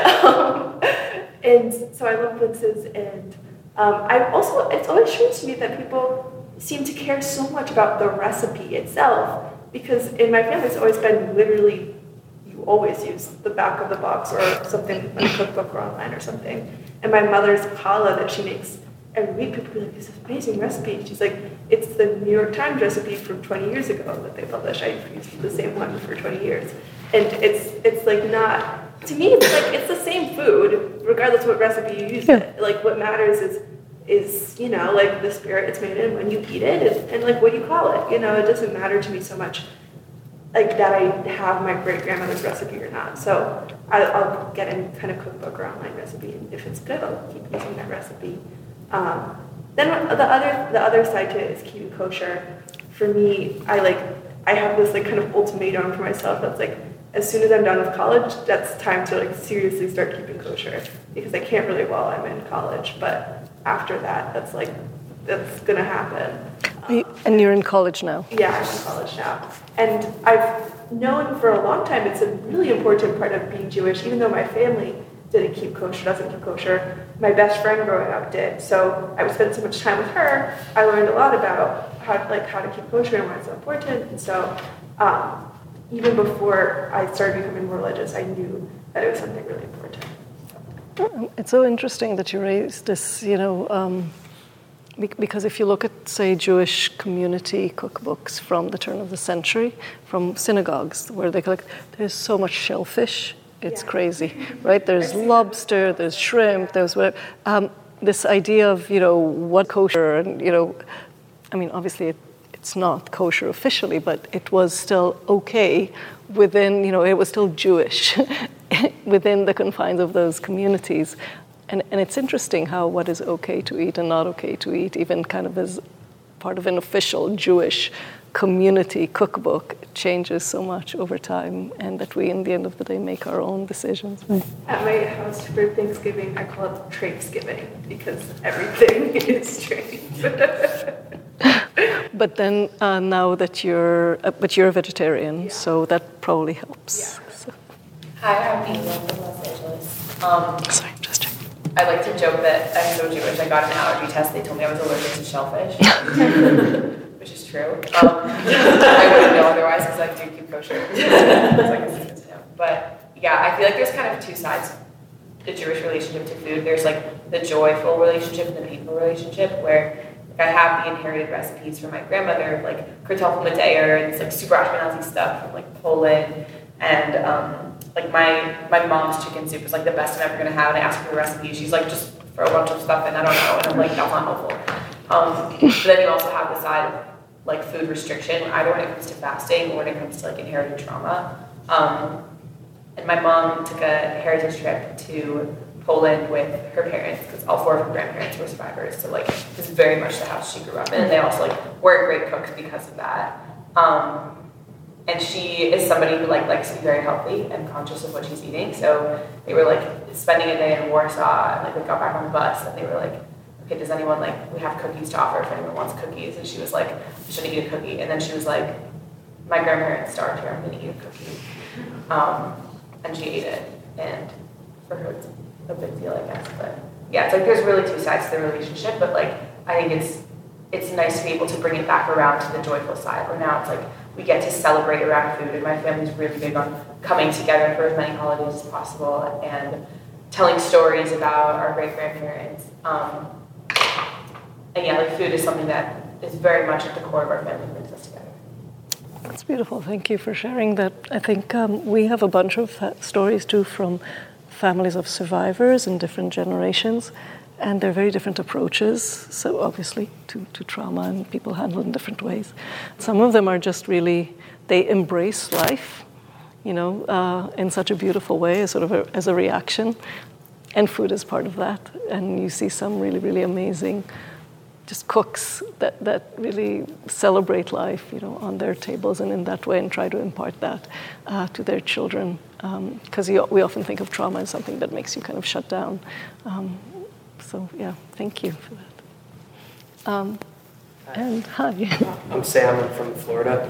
And so I love blintzes, and it's always strange to me that people seem to care so much about the recipe itself, because in my family it's always been literally, you always use the back of the box or something in a cookbook or online or something. And my mother's challah that she makes every week, people are like, this is an amazing recipe. She's like, it's the New York Times recipe from 20 years ago that they published. I used the same one for 20 years. And it's like not, to me, it's like, it's the same food, regardless of what recipe you use it. Like, what matters is, like the spirit it's made in when you eat it and like what you call it. It doesn't matter to me so much like that I have my great-grandmother's recipe or not. So I'll get in kind of cookbook or online recipe, and if it's good, I'll keep using that recipe. Then the other side to it is keeping kosher. For me, I have this like kind of ultimatum for myself that's like, as soon as I'm done with college, that's time to like seriously start keeping kosher, because I can't really while I'm in college, but after that, that's gonna happen. And you're in college now? Yeah, I'm in college now. And I've known for a long time it's a really important part of being Jewish, even though my family doesn't keep kosher. My best friend growing up did. So I would spend so much time with her. I learned a lot about how to keep kosher and why it's so important. And so even before I started becoming more religious, I knew that it was something really important. It's so interesting that you raised this, because if you look at, say, Jewish community cookbooks from the turn of the century, from synagogues where they collect, there's so much shellfish, it's crazy, right? There's lobster, there's shrimp, there's whatever. This idea of, what kosher, and, obviously it's not kosher officially, but it was still okay within, it was still Jewish within the confines of those communities. And it's interesting how what is okay to eat and not okay to eat, even kind of as part of an official Jewish community cookbook changes so much over time, and that we, in the end of the day, make our own decisions. Right? At my house for Thanksgiving, I call it Trapesgiving because everything is trapes. But then now that you're a vegetarian, so that probably helps. Yeah. So. Hi, I'm Mila from Los Angeles. Sorry, just checking. I like to joke that I'm so Jewish. I got an allergy test. They told me I was allergic to shellfish, which is true. I wouldn't know otherwise because I do keep kosher. It's like, this is good to know. But yeah, I feel like there's kind of two sides to the Jewish relationship to food. There's like the joyful relationship and the painful relationship where I have the inherited recipes from my grandmother, like kartoffel mit Eier and this like super Ashkenazi stuff from like Poland, and like my mom's chicken soup is like the best I'm ever gonna have. And I ask her the recipe, she's like, just throw a bunch of stuff in, I don't know, and I'm like, that's not helpful. But then you also have the side of like food restriction, either when it comes to fasting or when it comes to like inherited trauma. And my mom took a heritage trip to Poland with her parents, because all four of her grandparents were survivors, so like this is very much the house she grew up in. And they also like weren't great cooks because of that. And she is somebody who like likes to be very healthy and conscious of what she's eating. So they were like spending a day in Warsaw, and like they got back on the bus, and they were like, okay, does anyone like, we have cookies to offer if anyone wants cookies. And she was like, you shouldn't eat a cookie. And then she was like, my grandparents starved here, I'm gonna eat a cookie. And she ate it, and for her it's a big deal, I guess. But yeah, it's like there's really two sides to the relationship, but like I think it's nice to be able to bring it back around to the joyful side, where now it's like we get to celebrate around food, and my family's really big on coming together for as many holidays as possible and telling stories about our great-grandparents. And yeah, like food is something that is very much at the core of our family, brings us together. That's beautiful. Thank you for sharing that. I think we have a bunch of stories too from families of survivors in different generations, and they're very different approaches, so obviously to trauma, and people handle it in different ways. Some of them are just really, they embrace life, in such a beautiful way, as sort of as a reaction, and food is part of that. And you see some really, really amazing just cooks that really celebrate life, on their tables and in that way, and try to impart that to their children. Because we often think of trauma as something that makes you kind of shut down. So yeah, thank you for that. And hi. I'm Sam. I'm from Florida.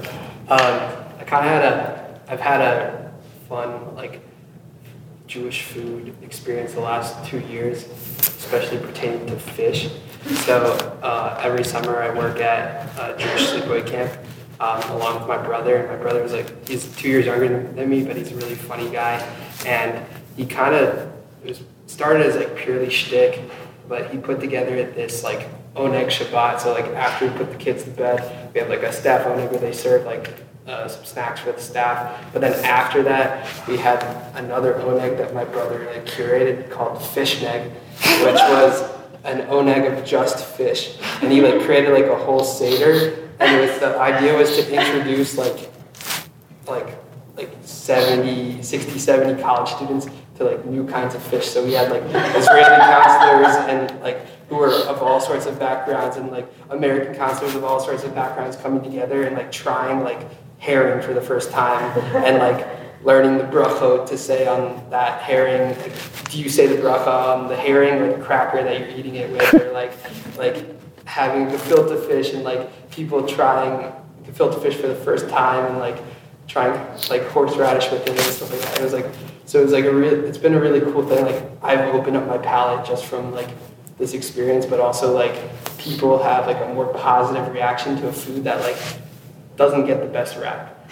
I've had a fun Jewish food experience the last 2 years, especially pertaining to fish. So every summer I work at a Jewish sleepaway camp along with my brother. And my brother he's 2 years younger than me, but he's a really funny guy. And he started as purely shtick, but he put together this oneg Shabbat. So after we put the kids to bed, we have a staff oneg where they serve some snacks for the staff. But then after that, we had another oneg that my brother curated called Fishneg, which was an oneg of just fish. And he created a whole seder. And the idea was to introduce 60, 70 college students to new kinds of fish. So we had Israeli counselors and who were of all sorts of backgrounds, and American counselors of all sorts of backgrounds coming together and trying herring for the first time, and learning the brachot to say on that herring. Do you say the bracha on the herring or the cracker that you're eating it with, or having gefilte fish, and people trying gefilte fish for the first time, and trying horseradish with it and stuff like that. It was it's been a really cool thing. I've opened up my palate just from this experience, but also people have a more positive reaction to a food that doesn't get the best rap.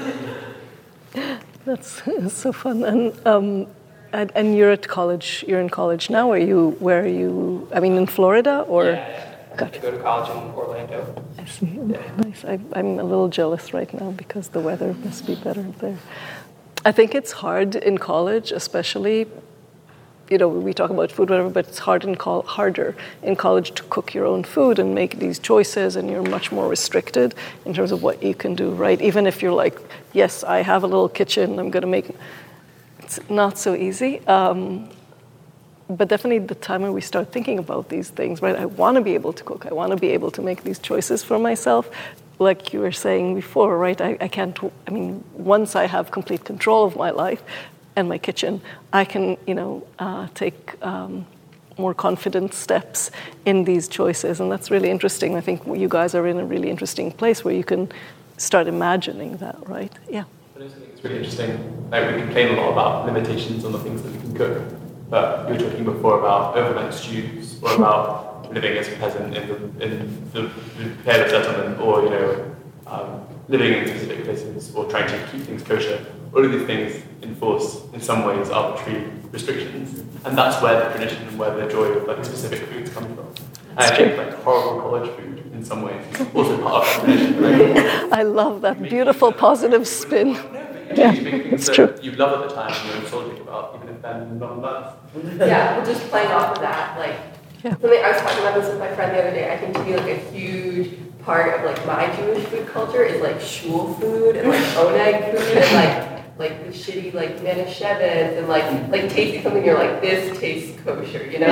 That's so fun. And you're at college. You're in college now. Where are you? I mean, in Florida, or? Yeah. Gotcha. I go to college in Orlando. I see. Nice. I'm a little jealous right now because the weather must be better there. I think it's hard in college, especially. We talk about food, whatever, but it's harder in college to cook your own food and make these choices, and you're much more restricted in terms of what you can do, right? Even if you're yes, I have a little kitchen, I'm going to make. It's not so easy. But definitely the time when we start thinking about these things, right? I want to be able to cook. I want to be able to make these choices for myself. like you were saying before, right? I can't. I mean, once I have complete control of my life and my kitchen, I can, take more confident steps in these choices, and that's really interesting. I think you guys are in a really interesting place where you can start imagining that, right? Yeah. I also think it's really interesting. Like, we complain a lot about limitations on the things that we can cook, but you were talking before about overnight stews, or about living as a peasant in the prepared settlement, or living in specific places, or trying to keep things kosher. All of these things enforce, in some ways, arbitrary restrictions, and that's where the tradition and where the joy of like specific foods come from. And I think like horrible college food, in some ways, is also part of the tradition. Right? I love that beautiful positive spin. Yeah, it's true. You love at the time and you're nostalgic about, even if they're not nice. Yeah, well, just playing off of that, like something I was talking about this with my friend the other day. I think to be like a huge part of like my Jewish food culture is like shul food and like oneg food and like the shitty like manischewitz and like tasting something you're like, this tastes kosher, you know?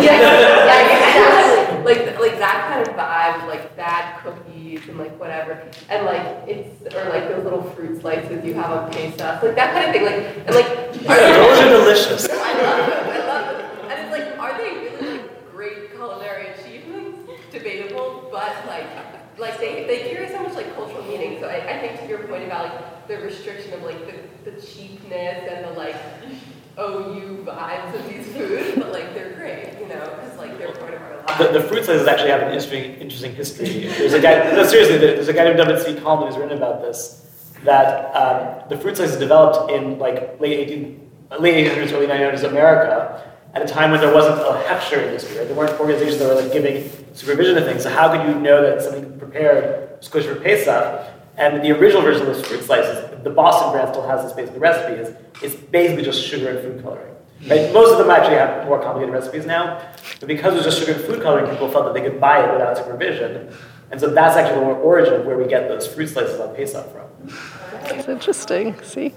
Yeah, like that kind of vibe, like bad cookies and like whatever, and like it's or like those little fruit slices you have on Pesach, like that kind of thing, like and like those are delicious. I love them, and it's like, are they really like great culinary achievements? Debatable, but like they carry so much like cultural meaning. So I think to your point about like the restriction of like the cheapness and the like OU vibes of these foods, but like they're great, because like they're part of our lives. The fruit slices actually have an interesting history. There's a guy, no, seriously, there's a guy named David Tzvi Kalman who's written about this, that the fruit slices developed in like late 1800s, early 1900s America, at a time when there wasn't a hefsher industry, right? There weren't organizations that were like giving supervision to things. So how could you know that something prepared was kosher for Pesach? And the original version of those fruit slices, the Boston brand still has this basic recipe, it's basically just sugar and food coloring. Right? Most of them actually have more complicated recipes now, but because it was just sugar and food coloring, people felt that they could buy it without supervision. And so that's actually the origin of where we get those fruit slices on Pesach from. That's interesting, see?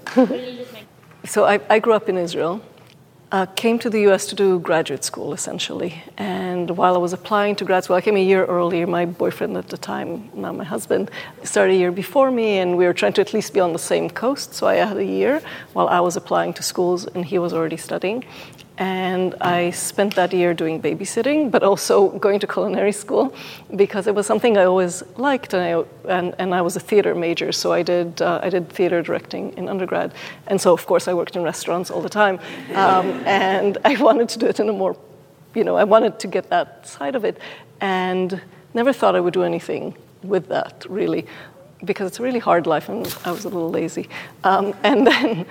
So I grew up in Israel. Came to the U.S. to do graduate school, essentially. And while I was applying to grad school, I came a year earlier. My boyfriend at the time, now my husband, started a year before me, and we were trying to at least be on the same coast. So I had a year while I was applying to schools, and he was already studying. And I spent that year doing babysitting, but also going to culinary school because it was something I always liked, and I was a theater major, so I did theater directing in undergrad, and so of course I worked in restaurants all the time, and I wanted to do it in a more, I wanted to get that side of it, and never thought I would do anything with that really. Because it's a really hard life, and I was a little lazy. And then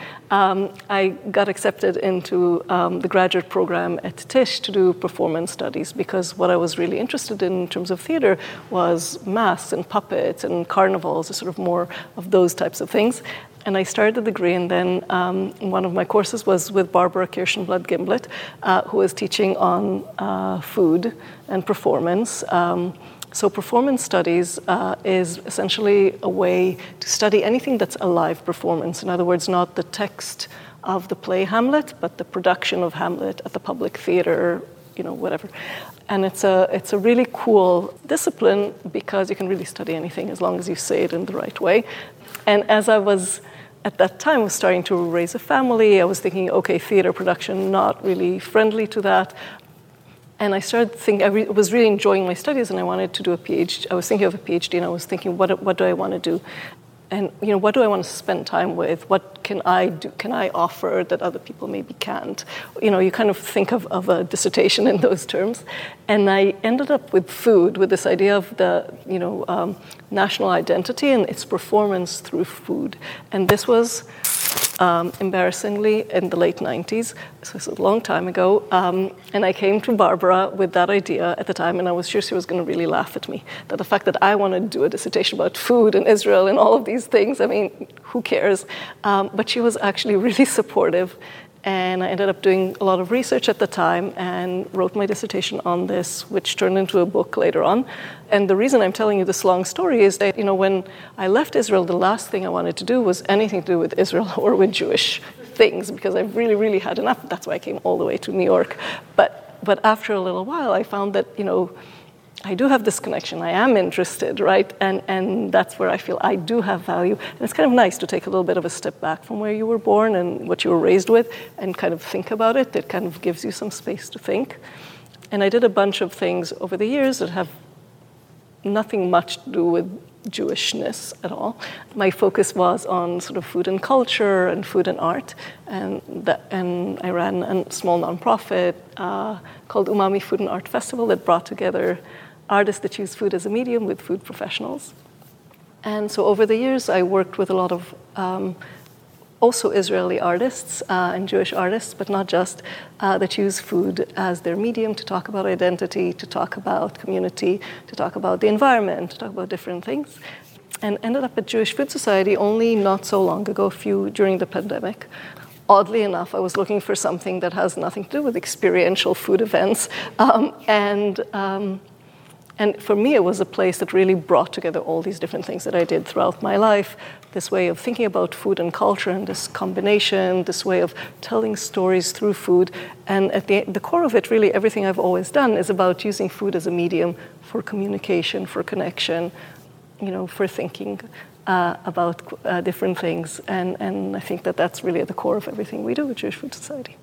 I got accepted into the graduate program at Tisch to do performance studies, because what I was really interested in terms of theater was masks and puppets and carnivals, sort of more of those types of things. And I started the degree, and then one of my courses was with Barbara Kirschenblatt-Gimblett, who was teaching on food and performance. So performance studies is essentially a way to study anything that's a live performance. In other words, not the text of the play Hamlet, but the production of Hamlet at the public theater, whatever. And it's a really cool discipline because you can really study anything as long as you say it in the right way. And as I was at that time, I was starting to raise a family. I was thinking, okay, theater production, not really friendly to that. And I started thinking, I was really enjoying my studies, and I wanted to do a PhD. I was thinking of a PhD, and I was thinking, what do I want to do? And, what do I want to spend time with? What can I do? Can I offer that other people maybe can't? You kind of think of a dissertation in those terms. And I ended up with food, with this idea of the, national identity and its performance through food. And this was, embarrassingly, in the late 90s, so it's a long time ago, and I came to Barbara with that idea at the time, and I was sure she was going to really laugh at me, that the fact that I wanted to do a dissertation about food and Israel and all of these things, I mean, who cares? But she was actually really supportive, and I ended up doing a lot of research at the time and wrote my dissertation on this, which turned into a book later on. And the reason I'm telling you this long story is that, when I left Israel, the last thing I wanted to do was anything to do with Israel or with Jewish things, because I really, really had enough. That's why I came all the way to New York. But after a little while, I found that, I do have this connection. I am interested, right? And that's where I feel I do have value. And it's kind of nice to take a little bit of a step back from where you were born and what you were raised with and kind of think about it. It kind of gives you some space to think. And I did a bunch of things over the years that have nothing much to do with Jewishness at all. My focus was on sort of food and culture and food and art, and I ran a small nonprofit called Umami Food and Art Festival that brought together artists that use food as a medium with food professionals. And so over the years, I worked with a lot of also Israeli artists and Jewish artists, but not just, that use food as their medium to talk about identity, to talk about community, to talk about the environment, to talk about different things. And ended up at Jewish Food Society only not so long ago, during the pandemic. Oddly enough, I was looking for something that has nothing to do with experiential food events. And for me, it was a place that really brought together all these different things that I did throughout my life, this way of thinking about food and culture and this combination, this way of telling stories through food. And at the core of it, really, everything I've always done is about using food as a medium for communication, for connection, for thinking about different things. And I think that that's really at the core of everything we do at Jewish Food Society.